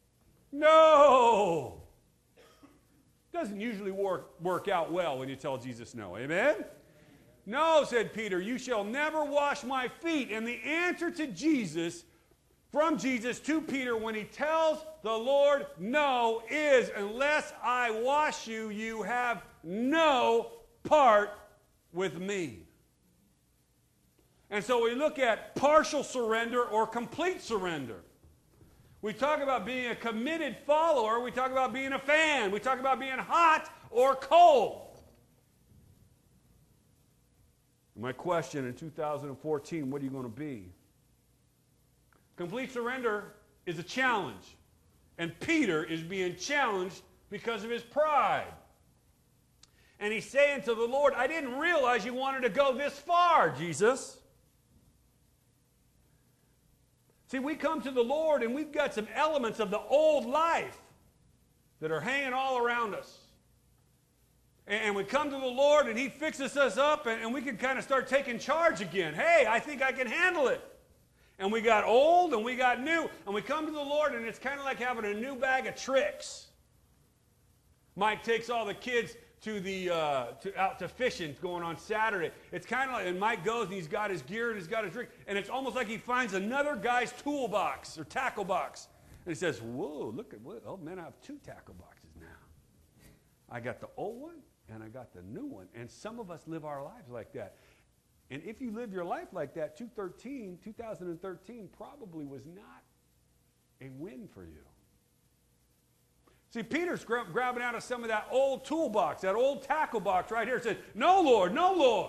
No. Doesn't usually work out well when you tell Jesus no. Amen? No, said Peter, you shall never wash my feet. And the answer to Jesus, from Jesus to Peter when he tells the Lord no, is unless I wash you, you have no part with me. And so we look at partial surrender or complete surrender. We talk about being a committed follower. We talk about being a fan. We talk about being hot or cold. My question in 2014, what are you going to be? Complete surrender is a challenge. And Peter is being challenged because of his pride. And he's saying to the Lord, I didn't realize you wanted to go this far, Jesus. See, we come to the Lord and we've got some elements of the old life that are hanging all around us. And we come to the Lord and he fixes us up and we can kind of start taking charge again. Hey, I think I can handle it. And we got old and we got new. And we come to the Lord and it's kind of like having a new bag of tricks. Mike takes all the kids out to fishing going on Saturday. It's kind of like, and Mike goes and he's got his gear and he's got his rig. And it's almost like he finds another guy's toolbox or tackle box. And he says, whoa, look at what, oh man, I have 2 tackle boxes now. I got the old one and I got the new one. And some of us live our lives like that. And if you live your life like that, 2013 probably was not a win for you. See, Peter's grabbing out of some of that old toolbox, that old tackle box right here. Says, no, Lord, no, Lord.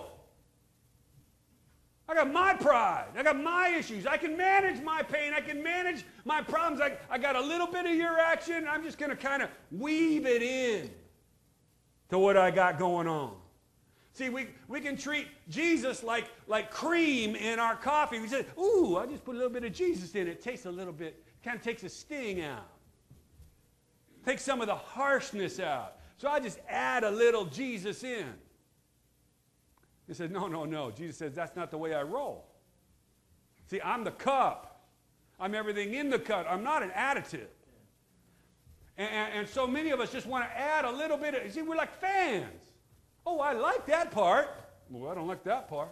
I got my pride. I got my issues. I can manage my pain. I can manage my problems. I got a little bit of your action. I'm just going to kind of weave it in to what I got going on. See, we can treat Jesus like cream in our coffee. We say, ooh, I just put a little bit of Jesus in it. It tastes a little bit, kind of takes the sting out. Take some of the harshness out. So I just add a little Jesus in. He said, no. Jesus says, that's not the way I roll. See, I'm the cup. I'm everything in the cup. I'm not an additive. And so many of us just want to add a little bit of, see, we're like fans. Oh, I like that part. Well, I don't like that part.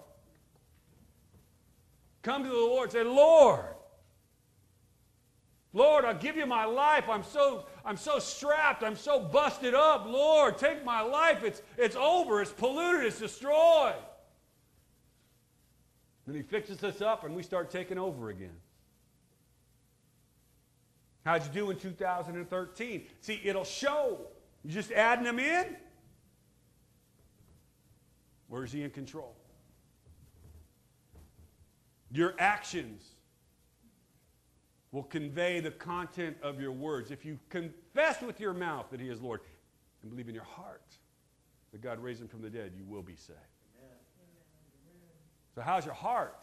Come to the Lord and say, Lord, I'll give you my life. I'm so strapped. I'm so busted up. Lord, take my life. It's over. It's polluted. It's destroyed. Then he fixes us up and we start taking over again. How'd you do in 2013? See, it'll show. You're just adding them in. Where's he in control? Your actions will convey the content of your words. If you confess with your mouth that he is Lord and believe in your heart that God raised him from the dead, you will be saved. Amen. So how's your heart?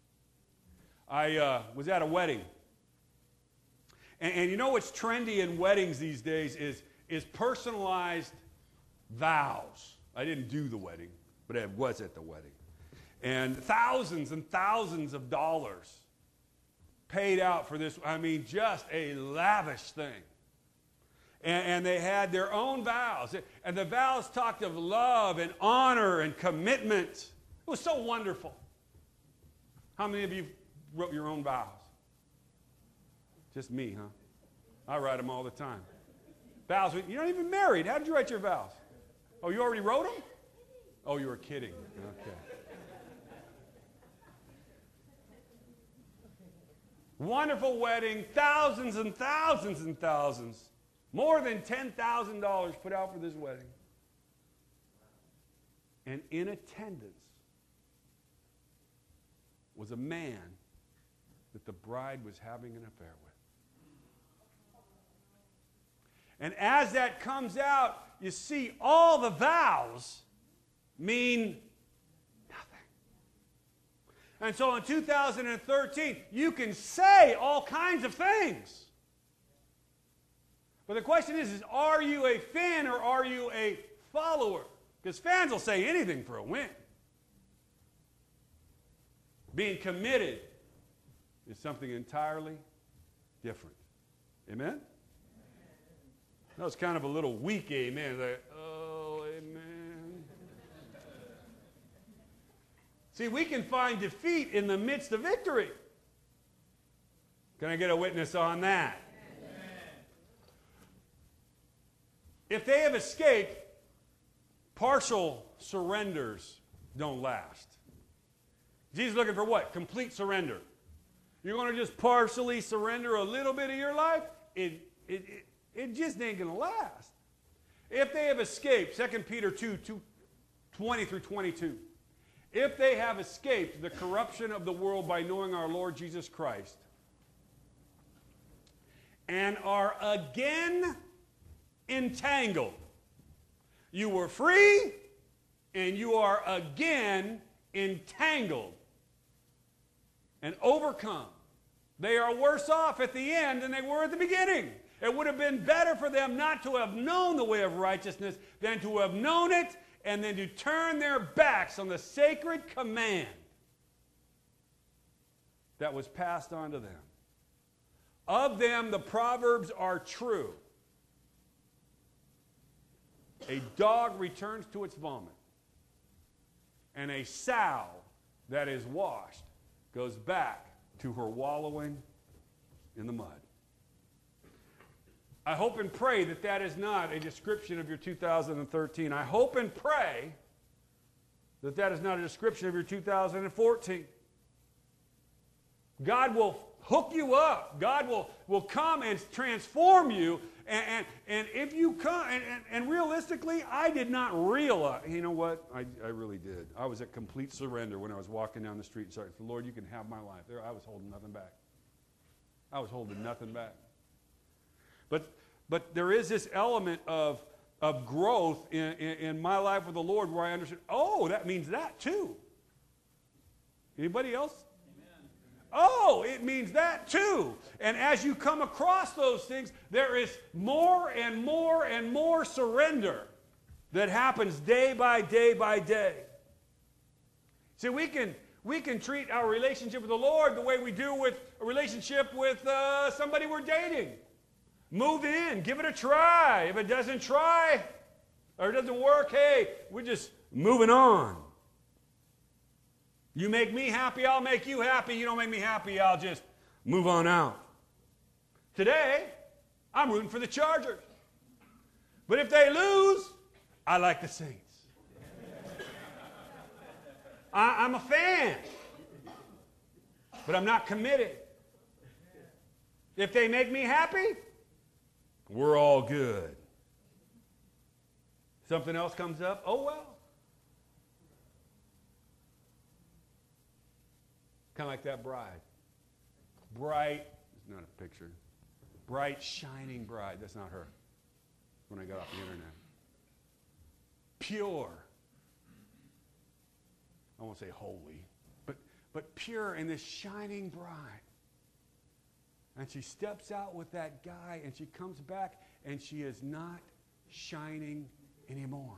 I was at a wedding. And you know what's trendy in weddings these days is personalized vows. I didn't do the wedding, but I was at the wedding. And thousands of dollars paid out for this. I mean, just a lavish thing. And they had their own vows. And the vows talked of love and honor and commitment. It was so wonderful. How many of you wrote your own vows? Just me, huh? I write them all the time. Vows, you're not even married. How did you write your vows? Oh, you already wrote them? Oh, you were kidding. Okay. Wonderful wedding, thousands and thousands and thousands. More than $10,000 put out for this wedding. And in attendance was a man that the bride was having an affair with. And as that comes out, you see all the vows mean nothing. And so in 2013, you can say all kinds of things. But the question is are you a fan or are you a follower? Because fans will say anything for a win. Being committed is something entirely different. Amen? That was kind of a little weak amen. Like, oh, amen. See, we can find defeat in the midst of victory. Can I get a witness on that? Amen. If they have escaped, partial surrenders don't last. Jesus is looking for what? Complete surrender. You're going to just partially surrender a little bit of your life? It just ain't going to last. If they have escaped, 2 Peter 2, 20 through 22. If they have escaped the corruption of the world by knowing our Lord Jesus Christ and are again entangled. You were free and you are again entangled and overcome. They are worse off at the end than they were at the beginning. It would have been better for them not to have known the way of righteousness than to have known it and then to turn their backs on the sacred command that was passed on to them. Of them, the Proverbs are true. A dog returns to its vomit, and a sow that is washed goes back to her wallowing in the mud. I hope and pray that that is not a description of your 2013. I hope and pray that that is not a description of your 2014. God will hook you up. God will come and transform you. And if you come, and realistically, I did not realize, you know what? I really did. I was at complete surrender when I was walking down the street and started, Lord, you can have my life. There, I was holding nothing back. I was holding nothing back. But there is this element of growth in my life with the Lord where I understand, oh, that means that too. Anybody else? Amen. Oh, it means that too. And as you come across those things, there is more and more and more surrender that happens day by day by day. See, we can treat our relationship with the Lord the way we do with a relationship with somebody we're dating. Move in, give it a try. If it doesn't try or it doesn't work, hey, we're just moving on. You make me happy, I'll make you happy. You don't make me happy, I'll just move on out. Today, I'm rooting for the Chargers. But if they lose, I like the Saints. I'm a fan. But I'm not committed. If they make me happy, we're all good. Something else comes up, oh well. Kind of like that bride. Bright, it's not a picture. Bright, shining bride. That's not her. When I got off the internet. Pure. I won't say holy, but pure and this shining bride. And she steps out with that guy and she comes back and she is not shining anymore.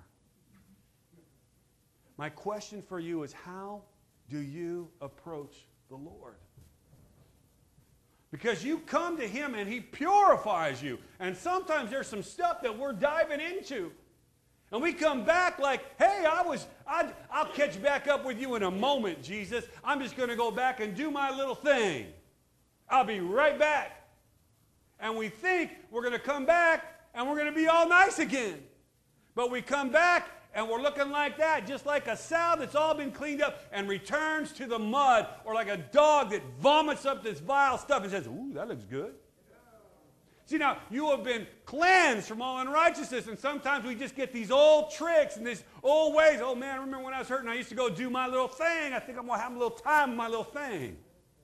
My question for you is, how do you approach the Lord? Because you come to Him and He purifies you. And sometimes there's some stuff that we're diving into. And we come back like, hey, I'll catch back up with you in a moment, Jesus. I'm just going to go back and do my little thing. I'll be right back. And we think we're going to come back and we're going to be all nice again. But we come back and we're looking like that, just like a sow that's all been cleaned up and returns to the mud, or like a dog that vomits up this vile stuff and says, ooh, that looks good. See, now, you have been cleansed from all unrighteousness, and sometimes we just get these old tricks and these old ways. Oh, man, I remember when I was hurting, I used to go do my little thing. I think I'm going to have a little time with my little thing.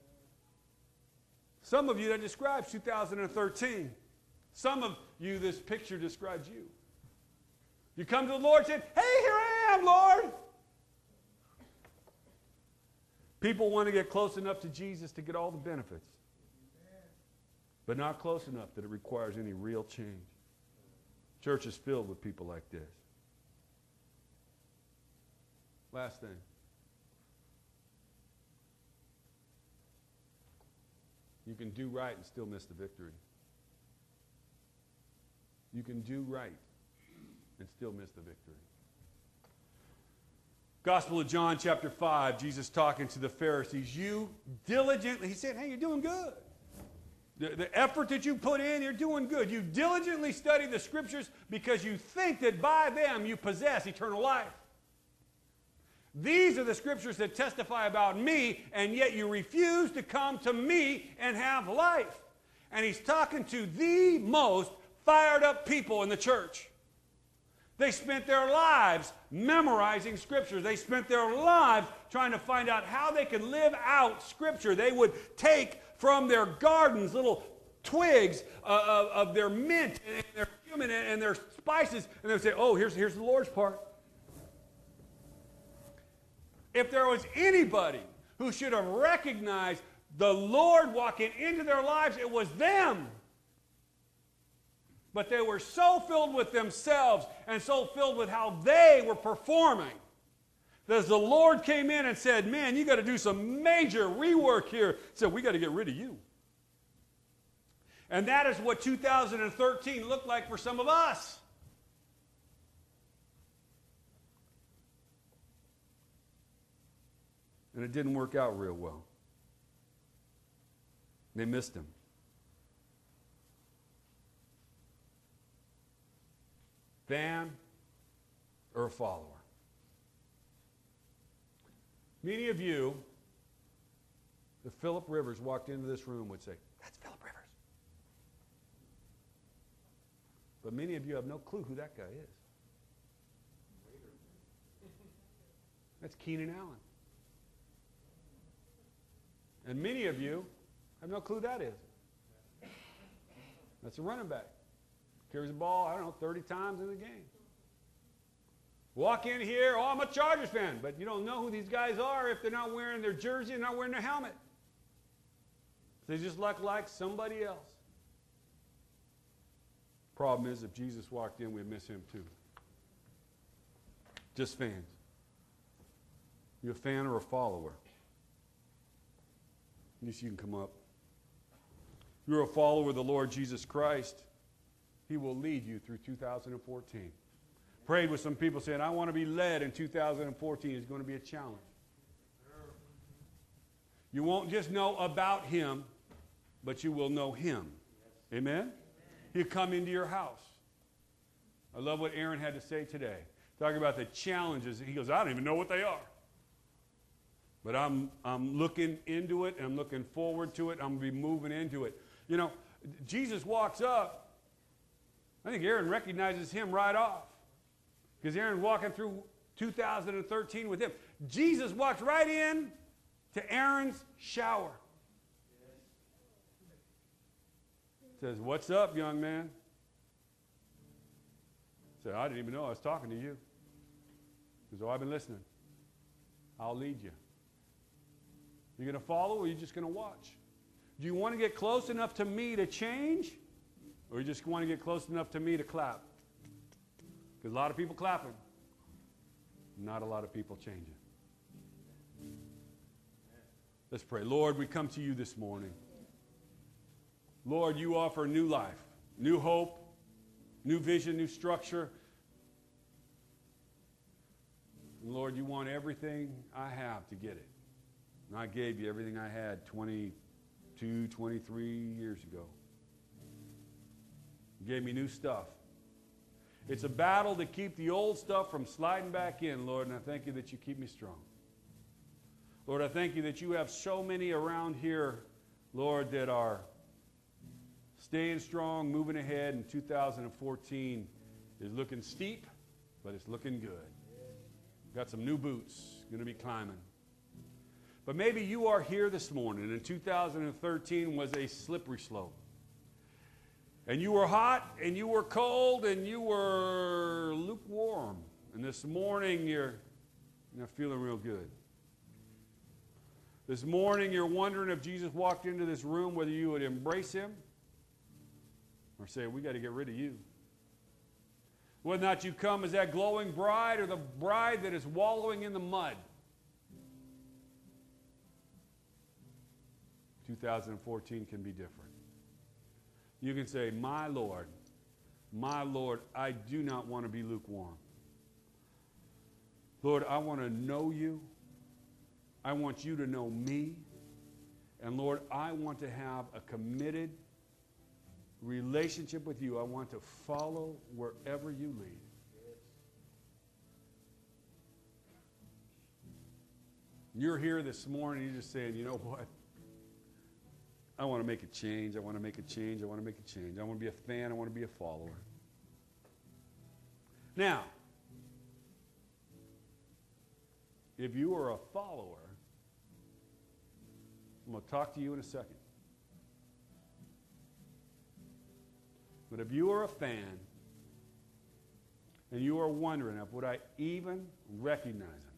Some of you, that describes 2013. Some of you, this picture describes you. You come to the Lord and say, hey, here I am, Lord. People want to get close enough to Jesus to get all the benefits, but not close enough that it requires any real change. Church is filled with people like this. Last thing. You can do right and still miss the victory. You can do right and still miss the victory. Gospel of John chapter 5, Jesus talking to the Pharisees. You diligently, he said, hey, you're doing good. The effort that you put in, you're doing good. You diligently study the scriptures because you think that by them you possess eternal life. These are the scriptures that testify about me, and yet you refuse to come to me and have life. And he's talking to the most fired up people in the church. They spent their lives memorizing scriptures. They spent their lives trying to find out how they could live out scripture. They would take from their gardens little twigs of their mint and their cumin and their spices, and they would say, oh, here's the Lord's part. If there was anybody who should have recognized the Lord walking into their lives, it was them. But they were so filled with themselves and so filled with how they were performing that as the Lord came in and said, man, you got to do some major rework here, said, we got to get rid of you. And that is what 2013 looked like for some of us. And it didn't work out real well. They missed him. Fan or a follower? Many of you, if Philip Rivers walked into this room, would say, that's Philip Rivers. But many of you have no clue who that guy is. That's Keenan Allen. And many of you have no clue who that is. That's a running back. Carries the ball, I don't know, 30 times in the game. Walk in here, oh, I'm a Chargers fan, but you don't know who these guys are if they're not wearing their jersey and not wearing their helmet. They just look like somebody else. Problem is, if Jesus walked in, we'd miss him too. Just fans. You a fan or a follower? At least you can come up. You're a follower of the Lord Jesus Christ. He will lead you through 2014. Prayed with some people saying, I want to be led in 2014. It's going to be a challenge. You won't just know about him, but you will know him. Amen? He'll come into your house. I love what Aaron had to say today. Talking about the challenges. He goes, I don't even know what they are. But I'm looking into it, and I'm looking forward to it. I'm going to be moving into it. You know, Jesus walks up. I think Aaron recognizes him right off. Because Aaron's walking through 2013 with him. Jesus walks right in to Aaron's shower. Says, what's up, young man? Said, I didn't even know I was talking to you. He says, oh, I've been listening. I'll lead you. You going to follow, or are you just going to watch? Do you want to get close enough to me to change, or you just want to get close enough to me to clap? Because a lot of people clapping, not a lot of people changing. Let's pray. Lord, we come to you this morning. Lord, you offer new life, new hope, new vision, new structure. And Lord, you want everything I have to get it. And I gave you everything I had 22, 23 years ago. You gave me new stuff. It's a battle to keep the old stuff from sliding back in, Lord, and I thank you that you keep me strong. Lord, I thank you that you have so many around here, Lord, that are staying strong, moving ahead, and 2014 is looking steep, but it's looking good. Got some new boots, going to be climbing. But maybe you are here this morning, and 2013 was a slippery slope. And you were hot, and you were cold, and you were lukewarm. And this morning, you're not feeling real good. This morning, you're wondering if Jesus walked into this room, whether you would embrace him or say, we got to get rid of you. Whether or not you come as that glowing bride or the bride that is wallowing in the mud. 2014 can be different. You can say, my Lord, I do not want to be lukewarm. Lord, I want to know you. I want you to know me. And Lord, I want to have a committed relationship with you. I want to follow wherever you lead. You're here this morning, you're just saying, you know what? I want to make a change. I want to make a change. I want to make a change. I want to be a fan. I want to be a follower. Now, if you are a follower, I'm going to talk to you in a second. But if you are a fan and you are wondering, would I even recognize him?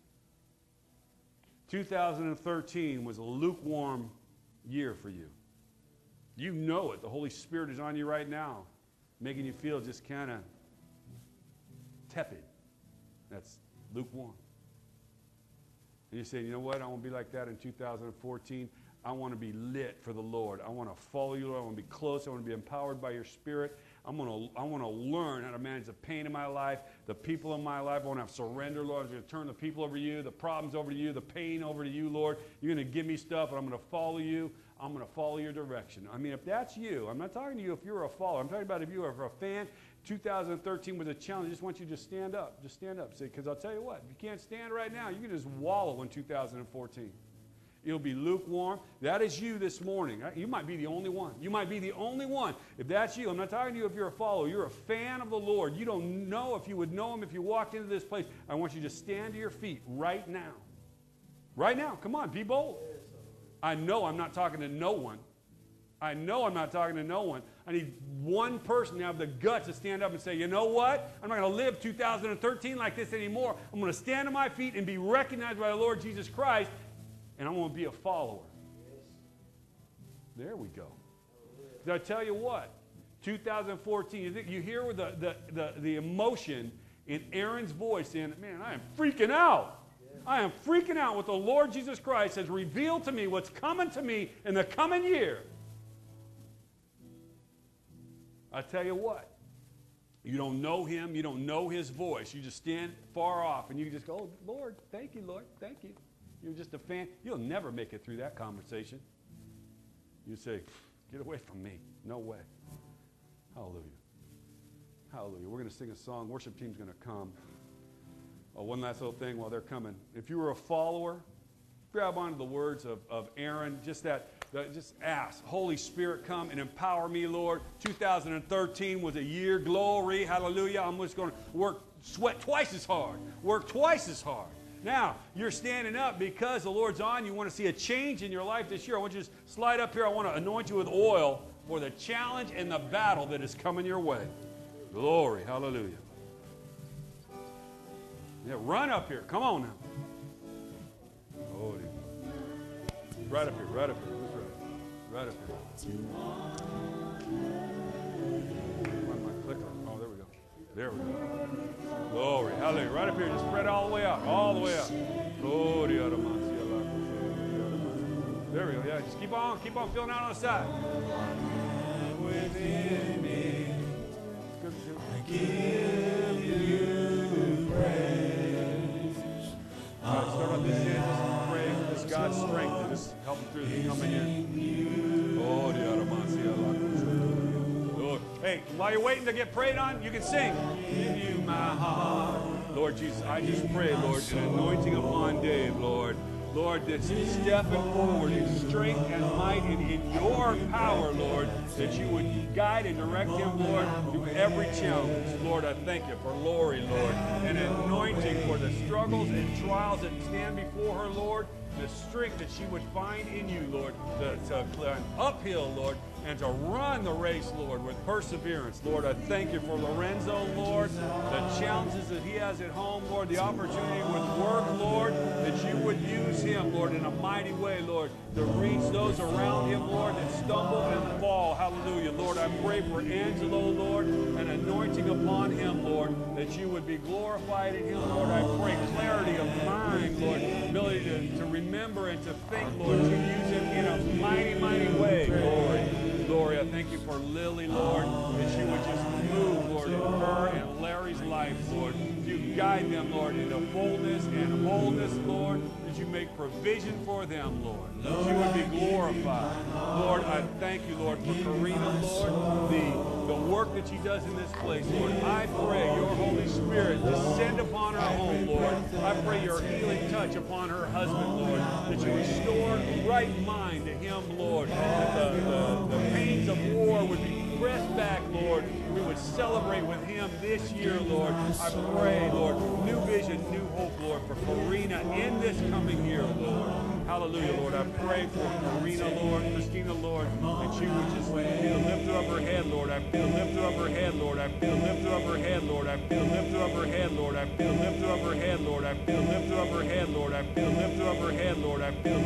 2013 was a lukewarm year for you. You know it. The Holy Spirit is on you right now, making you feel just kind of tepid. That's lukewarm. And you're saying, you know what? I want to be like that in 2014. I want to be lit for the Lord. I want to follow you, Lord. I want to be close. I want to be empowered by your Spirit. I want to learn how to manage the pain in my life, the people in my life. I want to have surrender, Lord. I'm going to turn the people over to you, the problems over to you, the pain over to you, Lord. You're going to give me stuff, and I'm going to follow you. I'm going to follow your direction. I mean, if that's you, I'm not talking to you if you're a follower. I'm talking about if you are a fan. 2013 was a challenge. I just want you to stand up. Just stand up. Because I'll tell you what, if you can't stand right now, you can just wallow in 2014. It'll be lukewarm. That is you this morning. You might be the only one. You might be the only one. If that's you, I'm not talking to you if you're a follower. You're a fan of the Lord. You don't know if you would know him if you walked into this place. I want you to stand to your feet right now. Right now. Come on, be bold. I know I'm not talking to no one. I know I'm not talking to no one. I need one person to have the guts to stand up and say, you know what? I'm not going to live 2013 like this anymore. I'm going to stand on my feet and be recognized by the Lord Jesus Christ, and I'm going to be a follower. There we go. Because I tell you what, 2014, you hear the emotion in Aaron's voice saying, man, I am freaking out. I am freaking out what the Lord Jesus Christ has revealed to me, what's coming to me in the coming year. I tell you what, you don't know him, you don't know his voice. You just stand far off and you just go, oh, Lord, thank you, Lord, thank you. You're just a fan. You'll never make it through that conversation. You say, get away from me. No way. Hallelujah. Hallelujah. We're going to sing a song. Worship team's going to come. Oh, one last little thing while they're coming. If you were a follower, grab onto the words of Aaron. Just ask, Holy Spirit, come and empower me, Lord. 2013 was a year, glory, hallelujah. I'm just going to sweat twice as hard, work twice as hard. Now, you're standing up because the Lord's on. You want to see a change in your life this year. I want you to slide up here. I want to anoint you with oil for the challenge and the battle that is coming your way. Glory, hallelujah. Yeah, run up here. Come on now. Oh, yeah. Right up here, right up here. Right up here. Where's my clicker? Oh, there we go. There we go. Glory. Hallelujah. Right up here. Just spread all the way out. All the way out. There we go. Yeah, just keep on filling out on the side. Within me, I give you praise. All right, start off this end. Just pray for this God's strength to just help him through this coming year. Lord. Hey, while you're waiting to get prayed on, you can sing. Give you my heart. Lord Jesus, I just pray, Lord, an anointing upon Dave, Lord. Lord, that's stepping forward in strength and might and in your power, Lord, that you would guide and direct him, Lord, through every challenge. Lord, I thank you for Lori, Lord, and anointing for the struggles and trials that stand before her, Lord, the strength that she would find in you, Lord, to climb uphill, Lord, and to run the race, Lord, with perseverance. Lord, I thank you for Lorenzo, Lord, the challenges that he has at home, Lord, the opportunity with work, Lord, that you would use him, Lord, in a mighty way, Lord, to reach those around him, Lord, that stumble and fall. Hallelujah. Lord, I pray for Angelo, Lord, an anointing upon him, Lord, that you would be glorified in him, Lord. I pray clarity of mind, Lord, ability to remember and to think, Lord, to use him in a mighty, mighty way. Glory, I thank you for Lily, Lord, that you would just move, Lord, in her and Larry's life, Lord. You guide them, Lord, into fullness and wholeness, Lord, that you make provision for them, Lord, that you would be glorified. Lord, I thank you, Lord, for Karina, Lord, the work that she does in this place, Lord. I pray your Holy Spirit descend upon her home, Lord. I pray your healing touch upon her husband, Lord, that you restore right mind to him, Lord, that the pains of war would be pressed back, Lord. We would celebrate with him this year, Lord. I pray, Lord, new vision, new hope, Lord, for Karina in this coming year, Lord. Hallelujah, Lord. I pray for Karina, Lord, Christina, Lord, that you would just be the lifter of her head, Lord. I feel the lifter of her head, Lord. I feel the lifter of her head, Lord. I feel the lifter of her head, Lord. I feel the lifter of her head, Lord. I feel the lifter of her head, Lord. I feel the lifter of her head, Lord. I feel